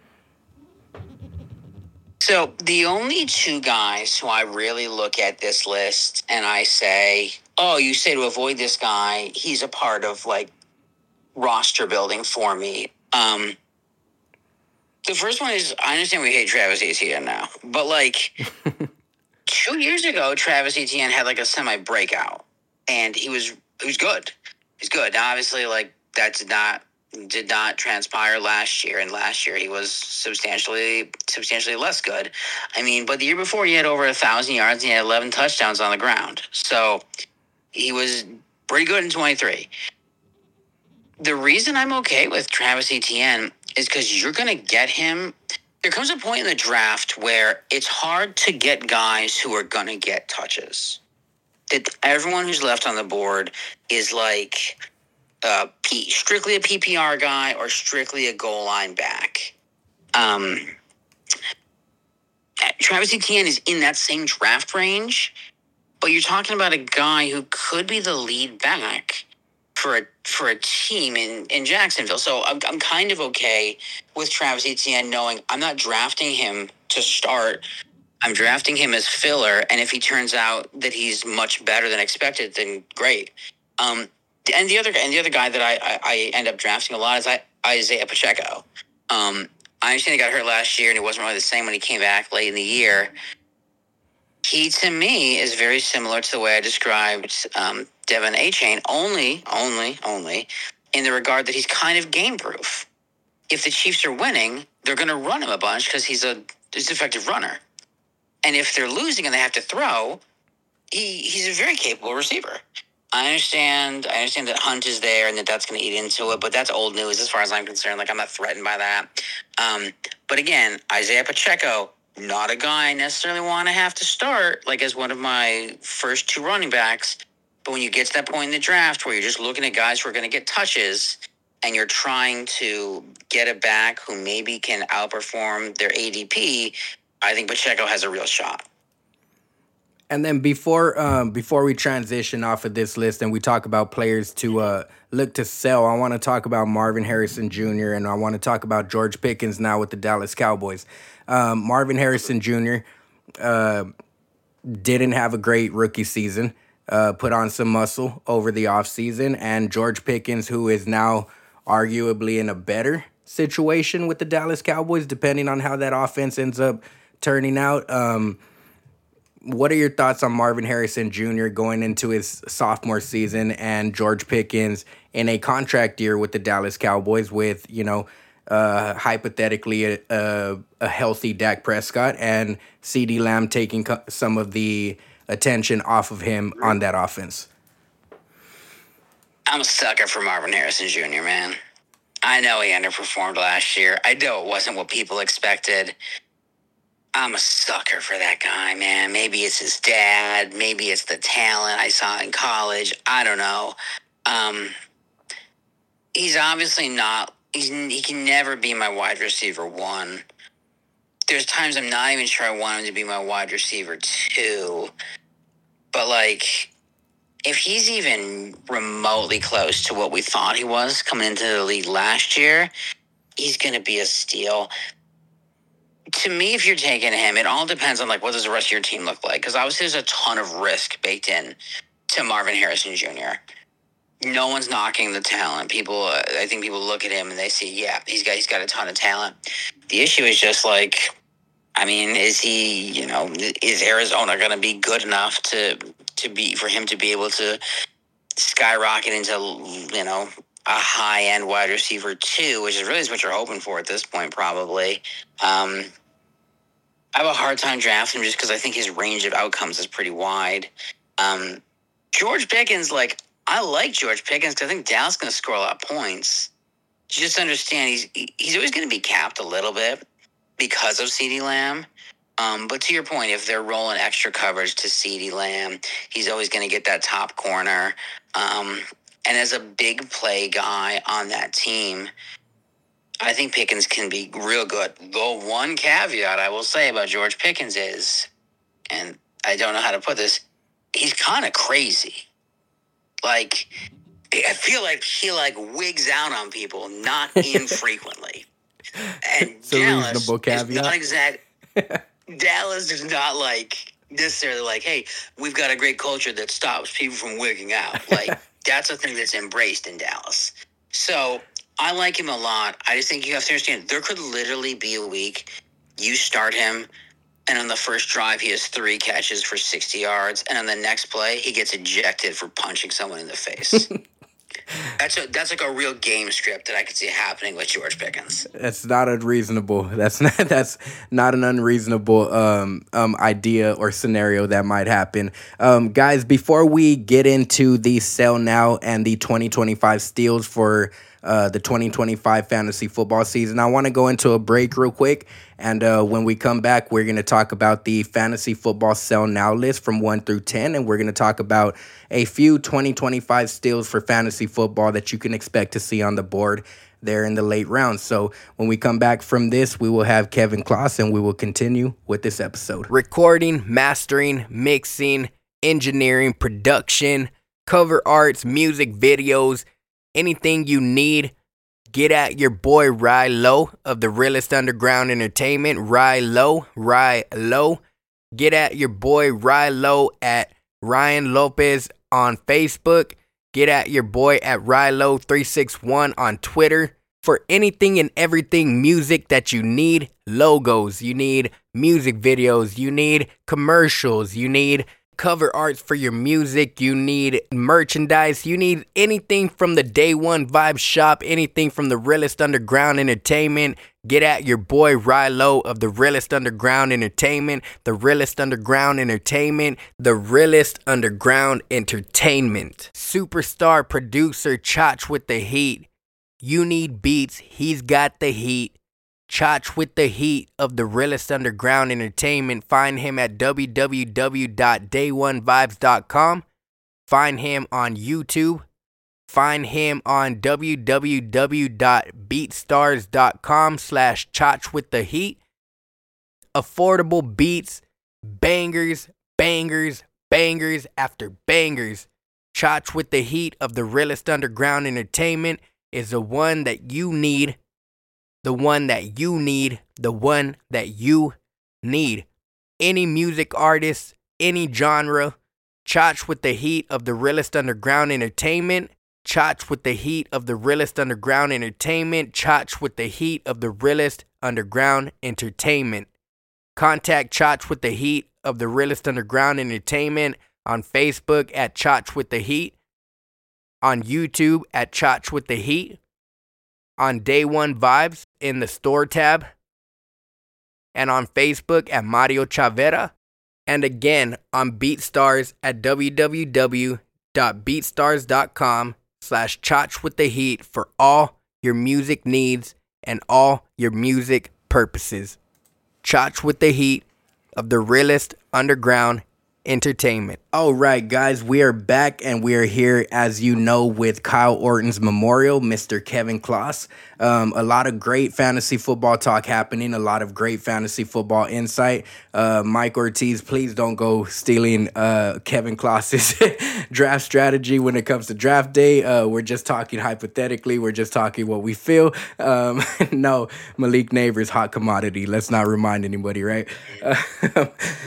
So the only two guys who I really look at this list and I say, oh, you say to avoid this guy, he's a part of, like, roster building for me. Um, the first one is, I understand we hate Travis Etienne now, but, like, two years ago, Travis Etienne had, like, a semi-breakout, and he was he was good. He's good. Now, obviously, like, that did not did not transpire last year, and last year he was substantially substantially less good. I mean, but the year before he had over a thousand yards and he had eleven touchdowns on the ground. So he was pretty good in twenty-three. The reason I'm okay with Travis Etienne is because you're going to get him. There comes a point in the draft where it's hard to get guys who are going to get touches. That everyone who's left on the board is like uh, P, strictly a P P R guy or strictly a goal line back. Um, Travis Etienne is in that same draft range, but you're talking about a guy who could be the lead back for a for a team in, in Jacksonville. So I'm I'm kind of okay with Travis Etienne knowing I'm not drafting him to start. I'm drafting him as filler, and if he turns out that he's much better than expected, then great. Um, and the other and the other guy that I, I, I end up drafting a lot is I, Isaiah Pacheco. Um, I understand he got hurt last year, and it wasn't really the same when he came back late in the year. He, to me, is very similar to the way I described um, Devin Achane, only, only, only in the regard that he's kind of game-proof. If the Chiefs are winning, they're going to run him a bunch because he's a he's an effective runner. And if they're losing and they have to throw, he he's a very capable receiver. I understand. I understand that Hunt is there and that that's going to eat into it, but that's old news as far as I'm concerned. Like, I'm not threatened by that. Um, but again, Isaiah Pacheco, not a guy I necessarily want to have to start like as one of my first two running backs. But when you get to that point in the draft where you're just looking at guys who are going to get touches and you're trying to get a back who maybe can outperform their A D P, I think Pacheco has a real shot. And then before um, before we transition off of this list and we talk about players to uh, look to sell, I want to talk about Marvin Harrison Junior and I want to talk about George Pickens now with the Dallas Cowboys. Um, Marvin Harrison Junior Uh, didn't have a great rookie season, uh, put on some muscle over the offseason, and George Pickens, who is now arguably in a better situation with the Dallas Cowboys, depending on how that offense ends up turning out. Um, what are your thoughts on Marvin Harrison Junior going into his sophomore season and George Pickens in a contract year with the Dallas Cowboys with, you know, uh, hypothetically a, a, a healthy Dak Prescott and CeeDee Lamb taking co- some of the attention off of him on that offense? I'm a sucker for Marvin Harrison Junior, man. I know he underperformed last year. I know it wasn't what people expected. I'm a sucker for that guy, man. Maybe it's his dad. Maybe it's the talent I saw in college. I don't know. Um, he's obviously not... He's, he can never be my wide receiver one. There's times I'm not even sure I want him to be my wide receiver two. But, like, if he's even remotely close to what we thought he was coming into the league last year, he's going to be a steal. To me, if you're taking him, it all depends on, like, what does the rest of your team look like? Because obviously there's a ton of risk baked in to Marvin Harrison Junior No one's knocking the talent. People, uh, I think people look at him and they see, yeah, he's got he's got a ton of talent. The issue is just like, I mean, is he, you know, is Arizona going to be good enough to to be for him to be able to skyrocket into, you know, a high end wide receiver two, which is really what you're hoping for at this point, probably. Um, I have a hard time drafting him just because I think his range of outcomes is pretty wide. Um, George Pickens, like. I like George Pickens because I think Dallas is going to score a lot of points. You just understand he's he's always going to be capped a little bit because of CeeDee Lamb. Um, but to your point, if they're rolling extra coverage to CeeDee Lamb, he's always going to get that top corner. Um, and as a big play guy on that team, I think Pickens can be real good. The one caveat I will say about George Pickens is, and I don't know how to put this, he's kind of crazy. Like, I feel like he, like, wigs out on people not infrequently. And it's a Dallas reasonable caveat. is not exact. Dallas is not, like, necessarily like, hey, we've got a great culture that stops people from wigging out. Like, that's a thing that's embraced in Dallas. So, I like him a lot. I just think you have to understand, there could literally be a week you start him, and on the first drive, he has three catches for sixty yards. And on the next play, he gets ejected for punching someone in the face. that's a, that's like a real game script that I could see happening with George Pickens. That's not unreasonable. That's not that's not an unreasonable um, um, idea or scenario that might happen. Um, guys, before we get into the sell now and the twenty twenty-five steals for uh, the twenty twenty-five fantasy football season, I want to go into a break real quick. And uh, when we come back, we're going to talk about the fantasy football sell now list from one through ten. And we're going to talk about a few twenty twenty-five steals for fantasy football that you can expect to see on the board there in the late rounds. So when we come back from this, we will have Kevin Kloss and we will continue with this episode. Recording, mastering, mixing, engineering, production, cover arts, music, videos, anything you need. Get at your boy Rye Low of the Realest Underground Entertainment. Rye Low, Rye Low. Get at your boy Rye Low at Ryan Lopez on Facebook. Get at your boy at Rye Low three six one on Twitter. For anything and everything music that you need, logos, you need music videos, you need commercials, you need cover arts for your music, you need merchandise, you need anything from the Day One Vibe Shop, anything from the Realest Underground Entertainment, get at your boy Rilo of the Realest Underground Entertainment, the Realest Underground Entertainment, the Realest Underground Entertainment. Superstar producer Chach with the heat. You need beats, he's got the heat. Chach with the heat of the Realest Underground Entertainment. Find him at w w w dot day one vibes dot com. Find him on YouTube. Find him on w w w dot beatstars dot com slash Chach with the heat. Affordable beats, bangers, bangers, bangers after bangers. Chach with the heat of the Realest Underground Entertainment is the one that you need. The one that you need, the one that you need. Any music artist, any genre, Chach with the heat of the Realest Underground Entertainment, Chach with the heat of the Realest Underground Entertainment, Chach with the heat of the Realest Underground Entertainment. Contact Chach with the heat of the Realest Underground Entertainment on Facebook at Chach with the heat, on YouTube at Chach with the heat, on Day One Vibes in the store tab, and on Facebook at Mario Chavera, and again on BeatStars at w w w dot beatstars dot com slash Chach with the heat for all your music needs and all your music purposes. Chach with the heat of the Realest Underground Entertainment. All right, guys, we are back and we are here, as you know, with Kyle Orton's memorial, Mister Kevin Kloss. Um, a lot of great fantasy football talk happening, a lot of great fantasy football insight. Uh, Mike Ortiz, please don't go stealing uh, Kevin Kloss's draft strategy when it comes to draft day. Uh, we're just talking hypothetically. We're just talking what we feel. Um, no, Malik Neighbors, hot commodity. Let's not remind anybody, right? Uh,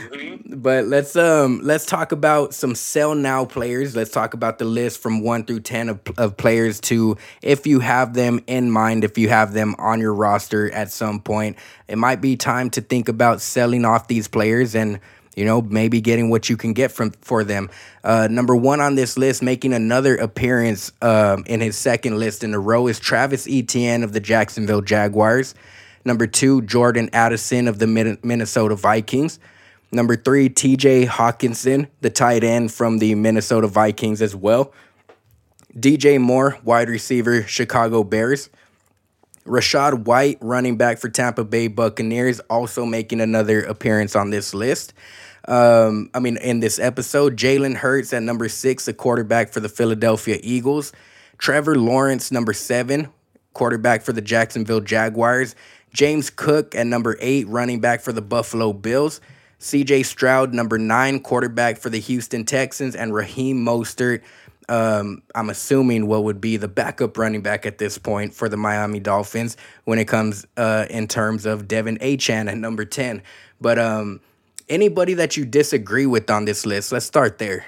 but let's um let's talk about some sell now players. Let's talk about the list from one through ten of, of players to, if you have them in mind, if you have them on your roster at some point, it might be time to think about selling off these players and, you know, maybe getting what you can get from for them. Uh, number one on this list, making another appearance um, in his second list in a row, is Travis Etienne of the Jacksonville Jaguars. Number two, Jordan Addison of the Minnesota Vikings. Number three, T J Hawkinson, the tight end from the Minnesota Vikings as well. D J Moore, wide receiver, Chicago Bears. Rachaad White, running back for Tampa Bay Buccaneers, also making another appearance on this list. Um, I mean, in this episode, Jalen Hurts at number six, a quarterback for the Philadelphia Eagles. Trevor Lawrence, number seven, quarterback for the Jacksonville Jaguars. James Cook at number eight, running back for the Buffalo Bills. C J Stroud, number nine, quarterback for the Houston Texans. And Raheem Mostert, um, I'm assuming what would be the backup running back at this point for the Miami Dolphins when it comes uh, in terms of Devin Achane at number ten. But um, anybody that you disagree with on this list, let's start there.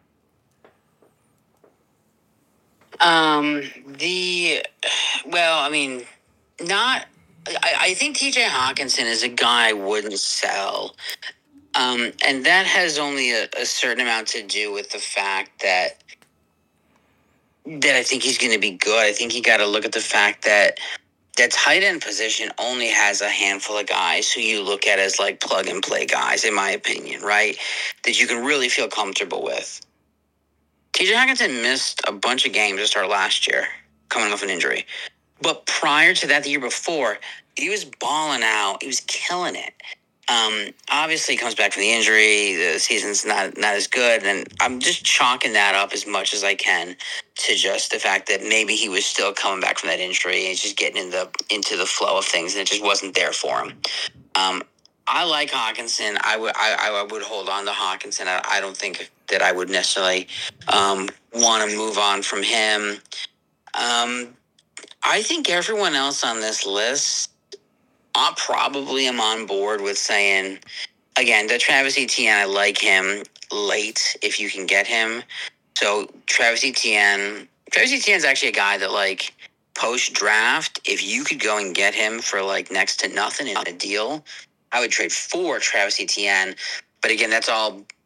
Um, the, well, I mean, not, I, I think T J Hawkinson is a guy I wouldn't sell. Um, and that has only a, a certain amount to do with the fact that that I think he's going to be good. I think you got to look at the fact that that tight end position only has a handful of guys who you look at as like plug and play guys, in my opinion, right? That you can really feel comfortable with. T J Hawkinson missed a bunch of games to start last year, coming off an injury. But prior to that, the year before, he was balling out. He was killing it. Um, obviously, he comes back from the injury. The season's not not as good. And I'm just chalking that up as much as I can to just the fact that maybe he was still coming back from that injury and he's just getting in the, into the flow of things, and it just wasn't there for him. Um, I like Hawkinson. I would I, I would hold on to Hawkinson. I, I don't think that I would necessarily um, want to move on from him. Um, I think everyone else on this list, I probably am on board with saying, again, the Travis Etienne, I like him late if you can get him. So Travis Etienne, Travis Etienne is actually a guy that, like, post-draft, if you could go and get him for, like, next to nothing in a deal, I would trade for Travis Etienne. But again, that's all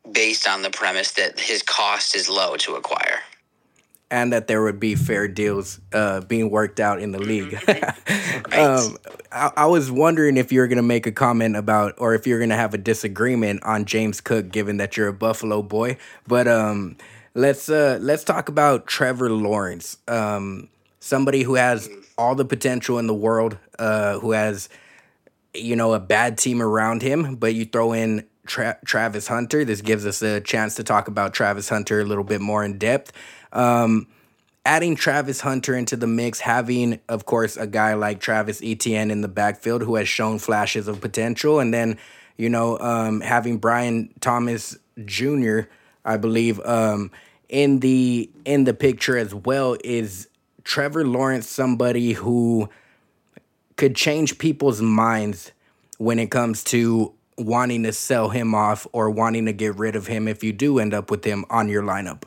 based on the premise that his cost is low to acquire. And that there would be fair deals uh, being worked out in the league. Right. um, I, I was wondering if you were going to make a comment about, or if you're going to have a disagreement on James Cook, given that you're a Buffalo boy. But um, let's uh, let's talk about Trevor Lawrence, um, somebody who has all the potential in the world, uh, who has, you know, a bad team around him, but you throw in Tra- Travis Hunter. This gives us a chance to talk about Travis Hunter a little bit more in depth. Um, adding Travis Hunter into the mix, having, of course, a guy like Travis Etienne in the backfield who has shown flashes of potential, and then, you know, um, having Brian Thomas Junior, I believe, um, in the in the picture as well. Is Trevor Lawrence somebody who could change people's minds when it comes to wanting to sell him off or wanting to get rid of him if you do end up with him on your lineup?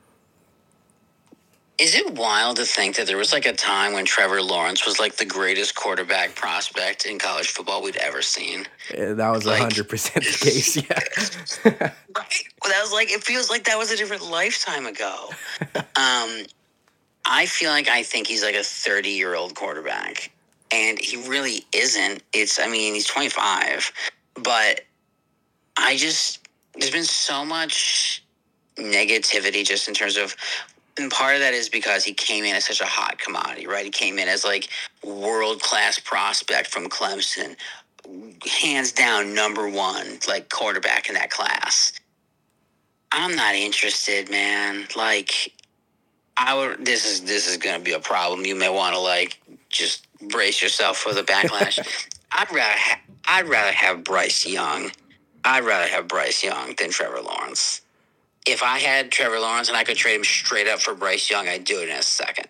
Is it wild to think that there was like a time when Trevor Lawrence was like the greatest quarterback prospect in college football we'd ever seen? Yeah, that was Like- one hundred percent the case, yeah. Right. Well, that was like, it feels like that was a different lifetime ago. um, I feel like I think he's like a thirty-year-old quarterback. And he really isn't. It's, I mean, he's twenty-five. But I just, there's been so much negativity just in terms of, and part of that is because he came in as such a hot commodity, right? He came in as like world-class prospect from Clemson, hands down number one, like quarterback in that class. I'm not interested, man. Like, I would. This is this is going to be a problem. You may want to like just brace yourself for the backlash. I'd rather ha- I'd rather have Bryce Young. I'd rather have Bryce Young than Trevor Lawrence. If I had Trevor Lawrence and I could trade him straight up for Bryce Young, I'd do it in a second.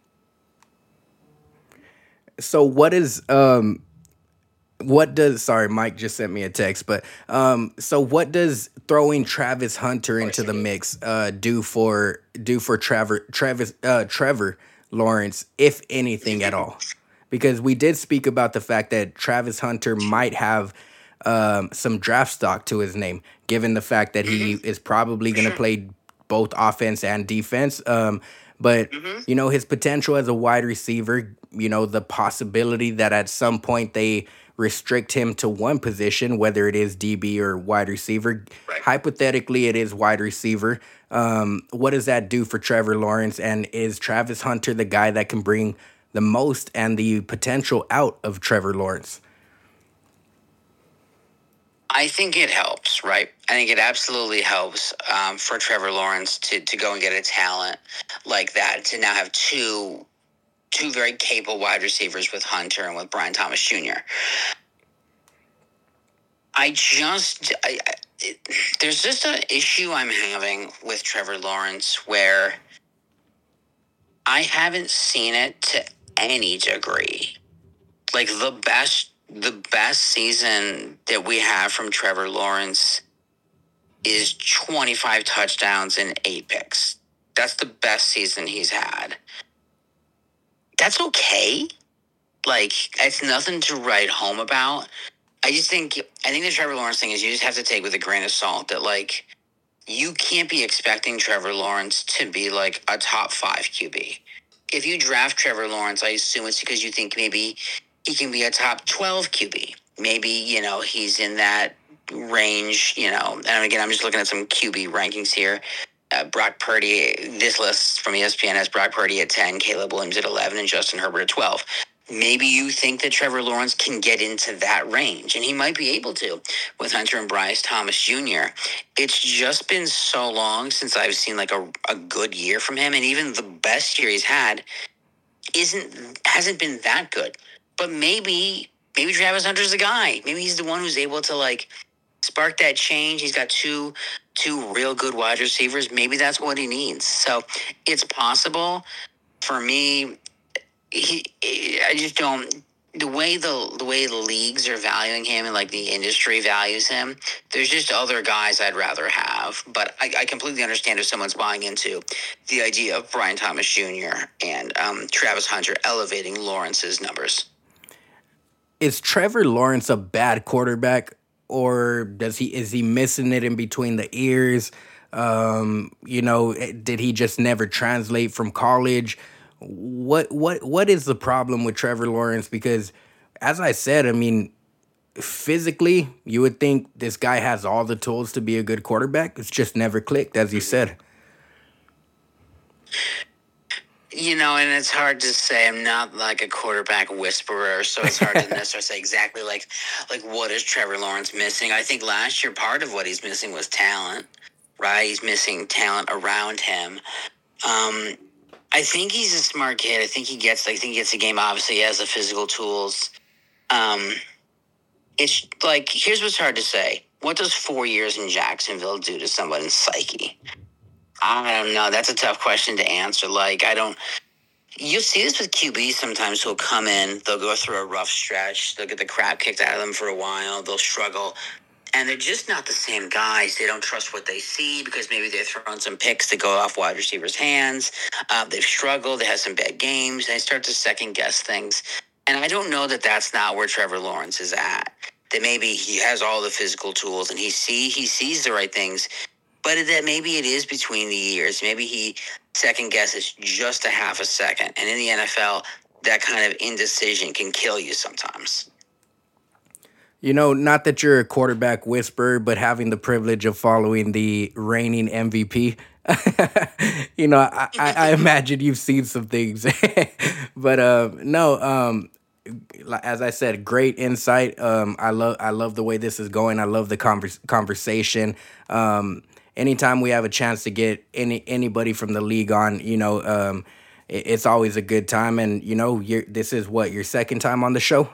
So what is um what does sorry, Mike just sent me a text, but um so what does throwing Travis Hunter into the mix uh do for do for Trevor Travis uh Trevor Lawrence, if anything at all? Because we did speak about the fact that Travis Hunter might have um some draft stock to his name, given the fact that he is probably going to play both offense and defense. Um But, you know, his potential as a wide receiver, you know, the possibility that at some point they restrict him to one position, whether it is D B or wide receiver. Right. Hypothetically, it is wide receiver. Um, what does that do for Trevor Lawrence? And is Travis Hunter the guy that can bring the most and the potential out of Trevor Lawrence? I think it helps, right? I think it absolutely helps um, for Trevor Lawrence to, to go and get a talent like that, to now have two two very capable wide receivers with Hunter and with Brian Thomas Junior I just, I, I, it, there's just an issue I'm having with Trevor Lawrence where I haven't seen it to any degree. Like the best The best season that we have from Trevor Lawrence is twenty-five touchdowns and eight picks. That's the best season he's had. That's okay. Like, it's nothing to write home about. I just think, I think the Trevor Lawrence thing is you just have to take with a grain of salt that, like, you can't be expecting Trevor Lawrence to be, like, a top five Q B. If you draft Trevor Lawrence, I assume it's because you think maybe he can be a top twelve Q B. Maybe, you know, he's in that range, you know. And again, I'm just looking at some Q B rankings here. Uh, Brock Purdy, this list from E S P N has Brock Purdy at ten, Caleb Williams at eleven, and Justin Herbert at twelve. Maybe you think that Trevor Lawrence can get into that range, and he might be able to with Hunter and Bryce Thomas Junior It's just been so long since I've seen like a, a good year from him, and even the best year he's had isn't hasn't been that good. But maybe, maybe Travis Hunter's the guy. Maybe he's the one who's able to like spark that change. He's got two, two real good wide receivers. Maybe that's what he needs. So it's possible. For me, he, I just don't. The way the the way the leagues are valuing him and like the industry values him, there's just other guys I'd rather have. But I, I completely understand if someone's buying into the idea of Brian Thomas Junior and um, Travis Hunter elevating Lawrence's numbers. Is Trevor Lawrence a bad quarterback? or does he is he missing it in between the ears? Um, you know, did he just never translate from college? What what what is the problem with Trevor Lawrence? Because as I said, I mean, physically, you would think this guy has all the tools to be a good quarterback. It's just never clicked, as you said. You know, and it's hard to say. I'm not like a quarterback whisperer, so it's hard to necessarily say exactly like like what is Trevor Lawrence missing. I think last year part of what he's missing was talent, right? He's missing talent around him. Um, I think he's a smart kid. I think he gets. I think he gets the game. Obviously, he has the physical tools. Um, it's like here's what's hard to say. What does four years in Jacksonville do to someone's psyche? I don't know. That's a tough question to answer. Like, I don't... You see this with Q Bs sometimes who'll come in, they'll go through a rough stretch, they'll get the crap kicked out of them for a while, they'll struggle, and they're just not the same guys. They don't trust what they see because maybe they're throwing some picks that go off wide receivers' hands. Uh, they've struggled, they have some bad games, and they start to second-guess things. And I don't know that that's not where Trevor Lawrence is at. That maybe he has all the physical tools and he see he sees the right things, but that maybe it is between the years. Maybe he second guesses just a half a second. And in the N F L, that kind of indecision can kill you sometimes. You know, not that you're a quarterback whisperer, but having the privilege of following the reigning M V P, you know, I, I, I imagine you've seen some things. But uh, no, um, as I said, great insight. Um, I love I love the way this is going. I love the convers- conversation. Um, anytime we have a chance to get any anybody from the league on, you know, um, it, it's always a good time. And, you know, you're, this is what, your second time on the show?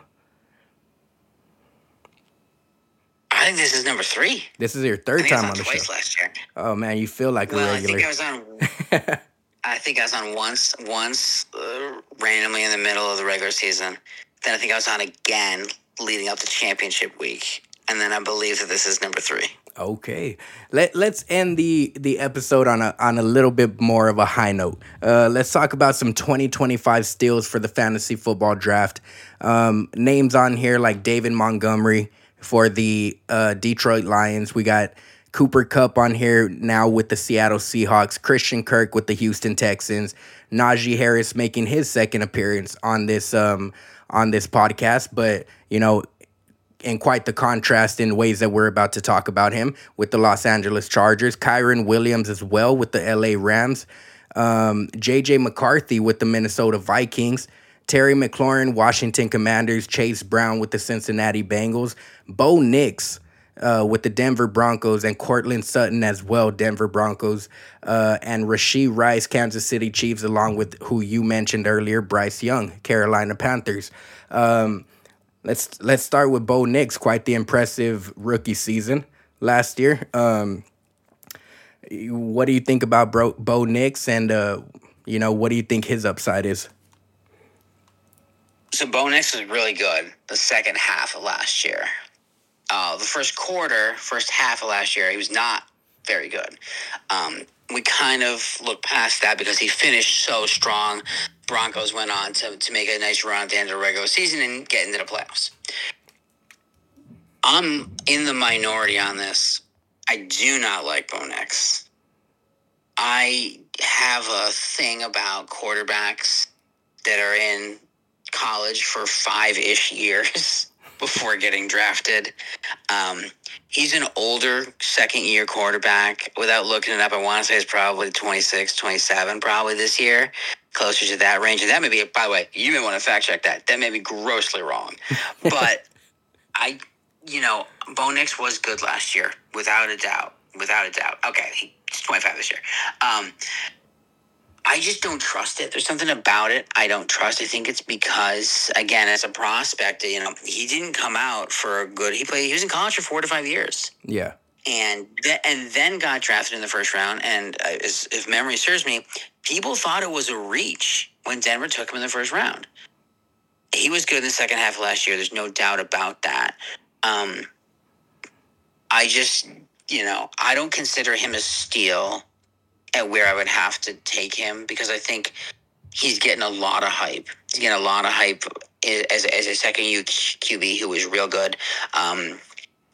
I think this is number three. This is your third I think time I on was the on twice show. last year. Oh, man, you feel like well, a regular. I think I was on... I think I was on once, once uh, randomly in the middle of the regular season. Then I think I was on again leading up to championship week. And then I believe that this is number three. Okay, let let's end the the episode on a on a little bit more of a high note. Uh, let's talk about some twenty twenty-five steals for the fantasy football draft. Um, names on here like David Montgomery for the uh, Detroit Lions. We got Cooper Kupp on here now with the Seattle Seahawks. Christian Kirk with the Houston Texans. Najee Harris making his second appearance on this um on this podcast, but you know, and quite the contrast in ways that we're about to talk about him with the Los Angeles Chargers. Kyron Williams as well with the L A Rams. Um, J J McCarthy with the Minnesota Vikings. Terry McLaurin, Washington Commanders. Chase Brown with the Cincinnati Bengals. Bo Nix uh, with the Denver Broncos. And Cortland Sutton as well, Denver Broncos. Uh, and Rashee Rice, Kansas City Chiefs, along with who you mentioned earlier, Bryce Young, Carolina Panthers. Um, Let's let's start with Bo Nix. Quite the impressive rookie season last year. Um, what do you think about Bo, Bo Nix, and uh, you know, what do you think his upside is? So Bo Nix was really good the second half of last year. Uh, the first quarter, first half of last year, he was not very good. Um, we kind of looked past that because he finished so strong. Broncos went on to, to make a nice run at the end of the regular season and get into the playoffs. I'm in the minority on this. I do not like Bo Nix. I have a thing about quarterbacks that are in college for five-ish years before getting drafted. Um, he's an older second-year quarterback. Without looking it up, I want to say it's probably twenty-six, twenty-seven probably this year. Closer to that range. And that may be, by the way, you may want to fact check that. That may be grossly wrong. But I, you know, Bo Nix was good last year, without a doubt. Without a doubt. Okay, he's twenty-five this year. Um, I just don't trust it. There's something about it I don't trust. I think it's because, again, as a prospect, you know, he didn't come out for a good, he played, he was in college for four to five years. Yeah. And th- and then got drafted in the first round. And uh, as, if memory serves me, people thought it was a reach when Denver took him in the first round. He was good in the second half of last year. There's no doubt about that. Um, I just, you know, I don't consider him a steal at where I would have to take him because I think he's getting a lot of hype. He's getting a lot of hype as, as a second-year Q B who was real good. Um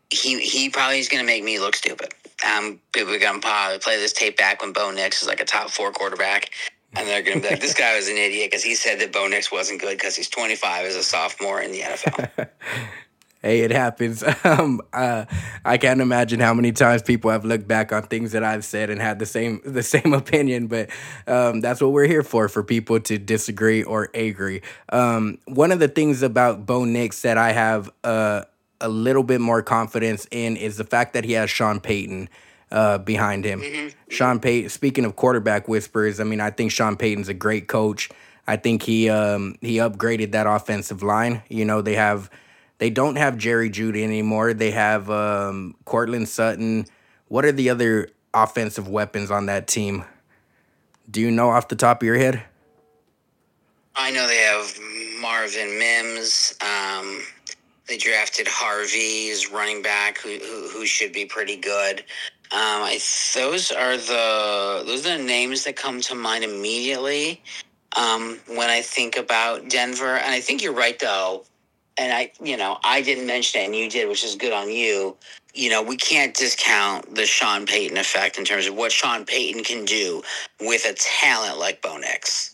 he he probably is going to make me look stupid. Um, people are going to play this tape back when Bo Nix was like a top four quarterback, and they're going to be like, this guy was an idiot because he said that Bo Nix wasn't good because he's twenty-five as a sophomore in the N F L. Hey, it happens. Um, uh, I can't imagine how many times people have looked back on things that I've said and had the same the same opinion, but um, that's what we're here for, for people to disagree or agree. Um, one of the things about Bo Nix that I have uh, a little bit more confidence in is the fact that he has Sean Payton uh, behind him. Mm-hmm. Sean Payton, speaking of quarterback whispers, I mean, I think Sean Payton's a great coach. I think he um, he upgraded that offensive line. You know, they have... They don't have Jerry Jeudy anymore. They have um, Cortland Sutton. What are the other offensive weapons on that team? Do you know off the top of your head? I know they have Marvin Mims. Um, they drafted Harvey as running back, who, who who should be pretty good. Um, I those are the those are the names that come to mind immediately um, when I think about Denver. And I think you're right, though. And I, you know, I didn't mention it, and you did, which is good on you. You know, we can't discount the Sean Payton effect in terms of what Sean Payton can do with a talent like Bo Nix.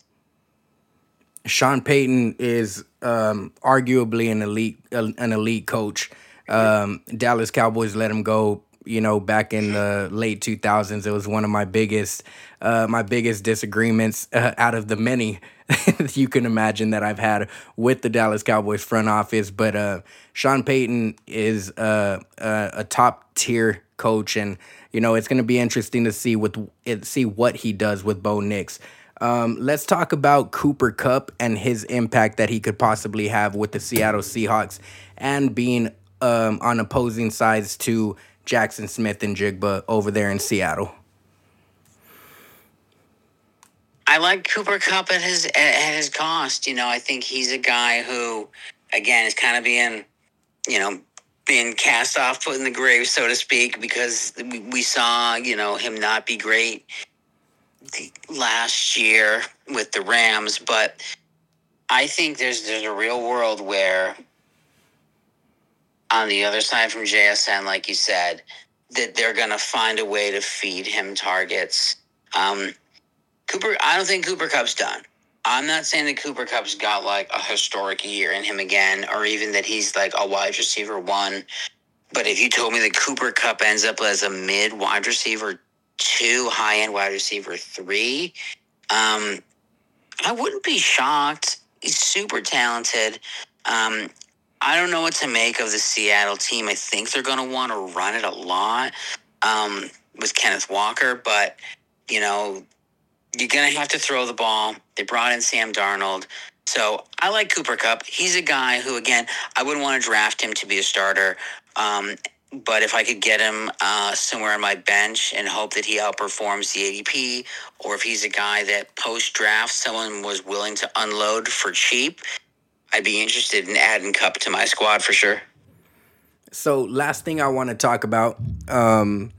Sean Payton is um, arguably an elite, uh, an elite coach. Um, Dallas Cowboys let him go. You know, back in the late two thousands, it was one of my biggest, uh, my biggest disagreements uh, out of the many you can imagine that I've had with the Dallas Cowboys front office. But uh, Sean Payton is uh, a, a top tier coach, and you know it's going to be interesting to see with see what he does with Bo Nix. Um, let's talk about Cooper Kupp and his impact that he could possibly have with the Seattle Seahawks and being um, on opposing sides to Jackson Smith and Jigba over there in Seattle. I like Cooper Kupp at his at his cost. You know, I think he's a guy who, again, is kind of being, you know, being cast off, put in the grave, so to speak, because we, we saw, you know, him not be great last year with the Rams. But I think there's there's a real world where, on the other side from J S N, like you said, that they're going to find a way to feed him targets. Um, Cooper, I don't think Cooper Kupp's done. I'm not saying that Cooper Kupp's got like a historic year in him again, or even that he's like a wide receiver one. But if you told me that Cooper Kupp ends up as a mid wide receiver two, high end wide receiver three, um, I wouldn't be shocked. He's super talented. Um, I don't know what to make of the Seattle team. I think they're going to want to run it a lot um, with Kenneth Walker, but you know, you're going to have to throw the ball. They brought in Sam Darnold. So I like Cooper Kupp. He's a guy who, again, I wouldn't want to draft him to be a starter. Um, but if I could get him uh, somewhere on my bench and hope that he outperforms the A D P, or if he's a guy that post-draft someone was willing to unload for cheap, I'd be interested in adding Kupp to my squad for sure. So last thing I want to talk about, um,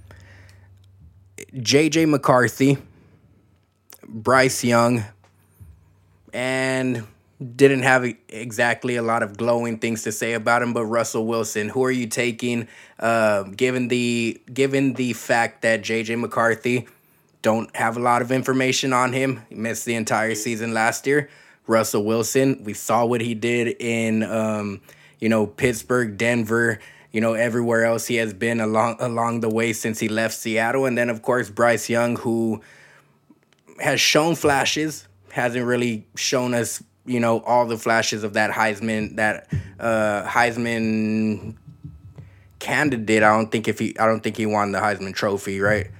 J J McCarthy, Bryce Young, and didn't have exactly a lot of glowing things to say about him, but Russell Wilson. Who are you taking, uh, given the given the fact that J J McCarthy don't have a lot of information on him? He missed the entire season last year. Russell Wilson, we saw what he did in, um, you know, Pittsburgh, Denver, you know, everywhere else he has been along along the way since he left Seattle. And then, of course, Bryce Young, who has shown flashes, hasn't really shown us, you know, all the flashes of that Heisman, that uh, Heisman candidate. I don't think if he, I don't think he won the Heisman Trophy, right?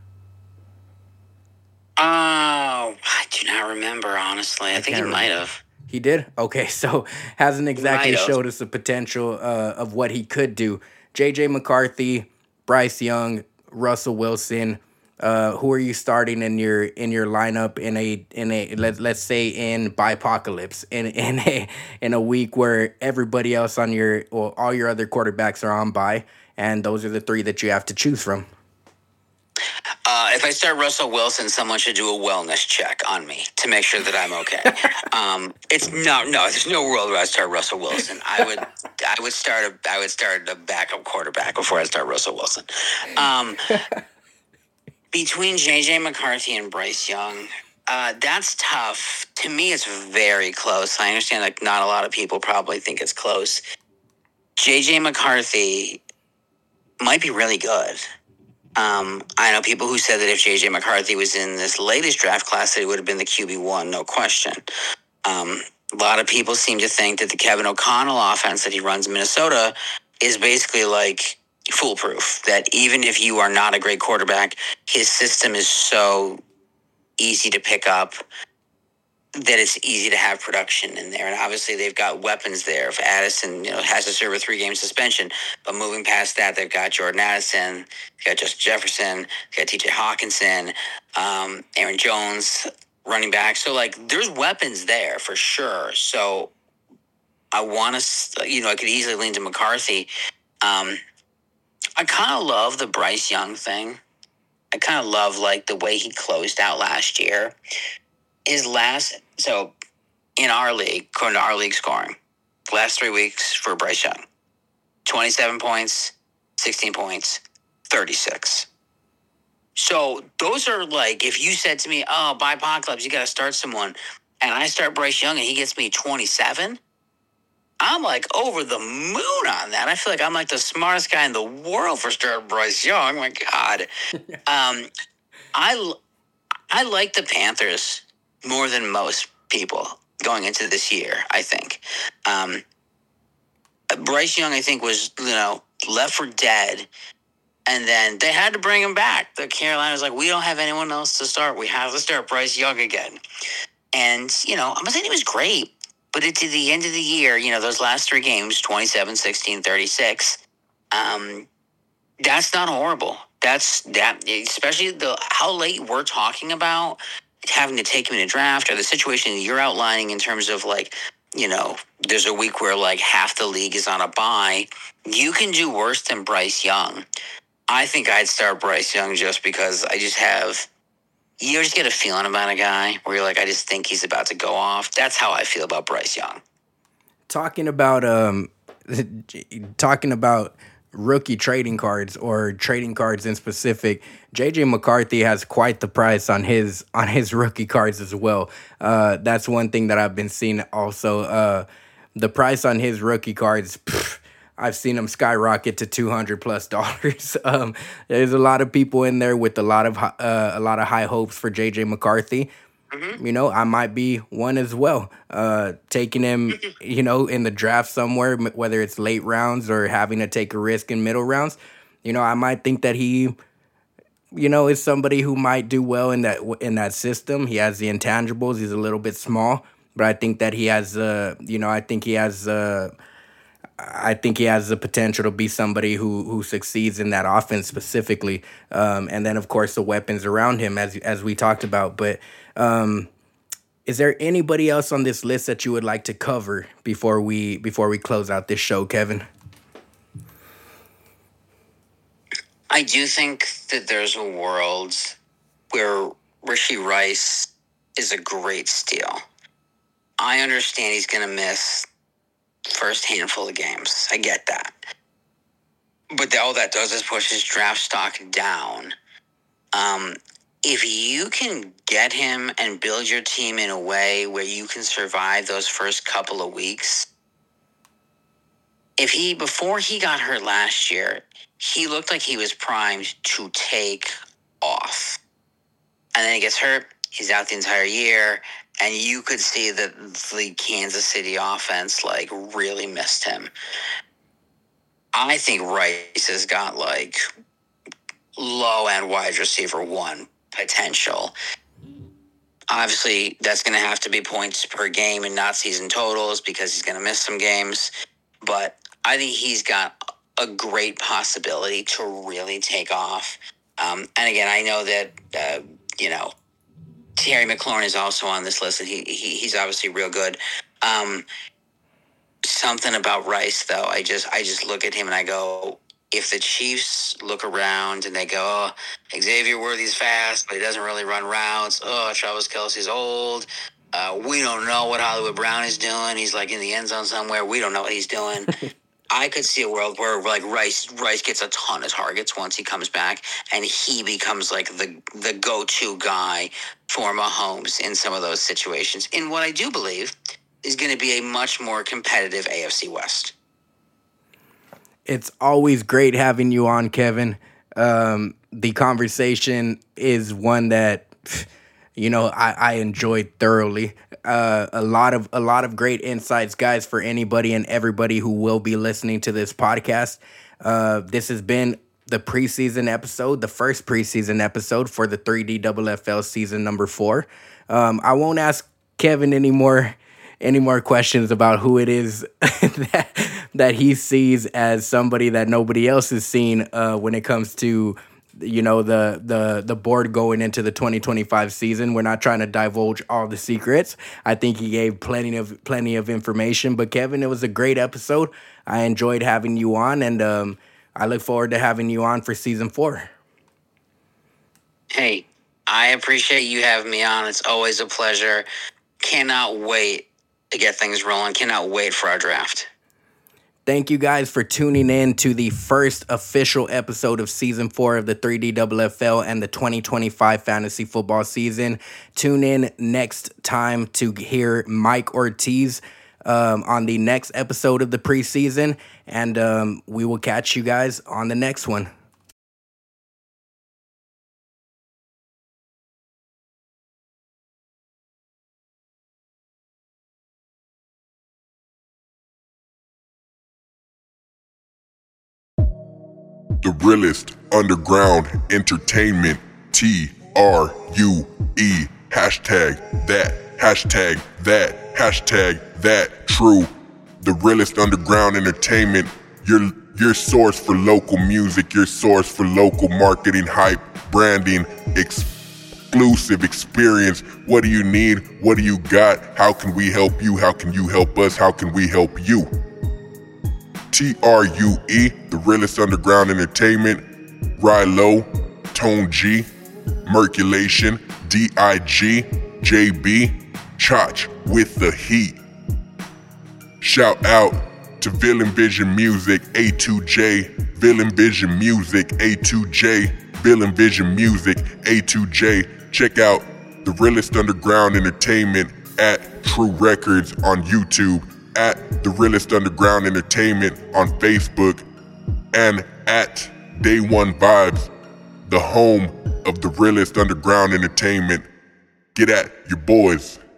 Oh, I do not remember, honestly. I, I think he might have. He did? Okay, so hasn't exactly showed us the potential uh, of what he could do. J J McCarthy, Bryce Young, Russell Wilson. Uh, who are you starting in your in your lineup in a in a let let's say in Bipocalypse in in a in a week where everybody else on your or all your other quarterbacks are on bye, and those are the three that you have to choose from? Uh, if I start Russell Wilson, someone should do a wellness check on me to make sure that I'm okay. um, it's no, no, there's no world where I start Russell Wilson. I would I would start a I would start a backup quarterback before I start Russell Wilson. Um, between J J McCarthy and Bryce Young, uh, that's tough. To me, it's very close. I understand like not a lot of people probably think it's close. J J McCarthy might be really good. Um, I know people who said that if J J McCarthy was in this latest draft class, that he would have been the Q B one, no question. Um, a lot of people seem to think that the Kevin O'Connell offense that he runs in Minnesota is basically like foolproof, that even if you are not a great quarterback, his system is so easy to pick up that it's easy to have production in there. And obviously they've got weapons there. If Addison, you know, has to serve a three-game suspension, but moving past that, they've got Jordan Addison, they've got Justin Jefferson, they've got T J Hawkinson, um, Aaron Jones, running back. So, like, there's weapons there for sure. So I want to, you know, I could easily lean to McCarthy. Um, I kind of love the Bryce Young thing. I kind of love, like, the way he closed out last year. His last, so in our league, according to our league scoring, last three weeks for Bryce Young, twenty-seven points, sixteen points, thirty-six. So those are like, if you said to me, oh, by Apocalypse, you got to start someone, and I start Bryce Young and he gets me twenty-seven, I'm like over the moon on that. I feel like I'm like the smartest guy in the world for starting Bryce Young. My God. um, I, I like the Panthers more than most people going into this year, I think. Um, Bryce Young, I think, was, you know, left for dead. And then they had to bring him back. The Carolina was like, we don't have anyone else to start. We have to start Bryce Young again. And, you know, I'm not saying he was great, but at the end of the year, you know, those last three games, twenty-seven, sixteen, thirty-six, um, that's not horrible. That's that, especially the how late we're talking about having to take him in a draft, or the situation that you're outlining in terms of, like, you know, there's a week where like half the league is on a bye. You can do worse than Bryce Young. I think I'd start Bryce Young just because I just have, you just get a feeling about a guy where you're like, I just think he's about to go off. That's how I feel about Bryce Young. Talking about um, talking about rookie trading cards, or trading cards in specific, J J McCarthy has quite the price on his on his rookie cards as well. Uh, that's one thing that I've been seeing also. Uh, the price on his rookie cards, pff, I've seen them skyrocket to two hundred plus dollars. Um, there's a lot of people in there with a lot of uh, a lot of high hopes for J J McCarthy. Mm-hmm. You know, I might be one as well. Uh, taking him, you know, in the draft somewhere, whether it's late rounds or having to take a risk in middle rounds. You know, I might think that he, you know, is somebody who might do well in that in that system. He has the intangibles. He's a little bit small, but I think that he has, uh, you know, I think he has, uh, I think he has the potential to be somebody who who succeeds in that offense specifically. Um, and then, of course, the weapons around him, as as we talked about. But um, is there anybody else on this list that you would like to cover before we before we close out this show, Kevin? I do think that there's a world where Rashee Rice is a great steal. I understand he's going to miss first handful of games. I get that. But all that does is push his draft stock down. Um, if you can get him and build your team in a way where you can survive those first couple of weeks, if he, before he got hurt last year, he looked like he was primed to take off. And then he gets hurt. He's out the entire year. And you could see that the Kansas City offense, like, really missed him. I think Rice has got, like, low-end wide receiver one potential. Obviously, that's going to have to be points per game and not season totals because he's going to miss some games. But I think he's got a great possibility to really take off. Um, and again, I know that, uh, you know, Terry McLaurin is also on this list, and he, he he's obviously real good. Um, something about Rice, though, I just I just look at him and I go, if the Chiefs look around and they go, oh, Xavier Worthy's fast, but he doesn't really run routes. Oh, Travis Kelce's old. Uh, we don't know what Hollywood Brown is doing. He's like in the end zone somewhere. We don't know what he's doing. I could see a world where like Rice Rice gets a ton of targets once he comes back, and he becomes like the the go-to guy for Mahomes in some of those situations. In what I do believe is going to be a much more competitive A F C West. It's always great having you on, Kevin. Um, the conversation is one that, you know, I, I enjoyed thoroughly. Uh, a lot of a lot of great insights, guys, for anybody and everybody who will be listening to this podcast. Uh, this has been the preseason episode, the first preseason episode for the three D F F L season number four. Um, I won't ask Kevin any more any more questions about who it is that that he sees as somebody that nobody else has seen uh, when it comes to, you know, the the the board going into the twenty twenty-five season. We're not trying to divulge all the secrets. I think he gave plenty of plenty of information. But Kevin, it was a great episode. I enjoyed having you on, and um, I look forward to having you on for season four. Hey, I appreciate you having me on. It's always a pleasure. Cannot wait to get things rolling. Cannot wait for our draft. Thank you guys for tuning in to the first official episode of season four of the three D F F L and the twenty twenty-five fantasy football season. Tune in next time to hear Mike Ortiz um, on the next episode of the preseason, and um, we will catch you guys on the next one. The realest underground entertainment, T R U E, hashtag that, hashtag that, hashtag that, true. The realest underground entertainment, your your source for local music, your source for local marketing, hype, branding, exclusive experience. What do you need? What do you got? How can we help you? How can you help us? How can we help you? T R U E, the realest underground entertainment, Rilo, Tone G, Merculation, D I G, J B, Chach with the heat. Shout out to Villain Vision Music, A two J, Villain Vision Music, A two J, Villain Vision Music, A two J. Check out the realest underground entertainment at True Records on YouTube, at The Realest Underground Entertainment on Facebook, and at Day One Vibes, the home of The Realest Underground Entertainment. Get at your boys.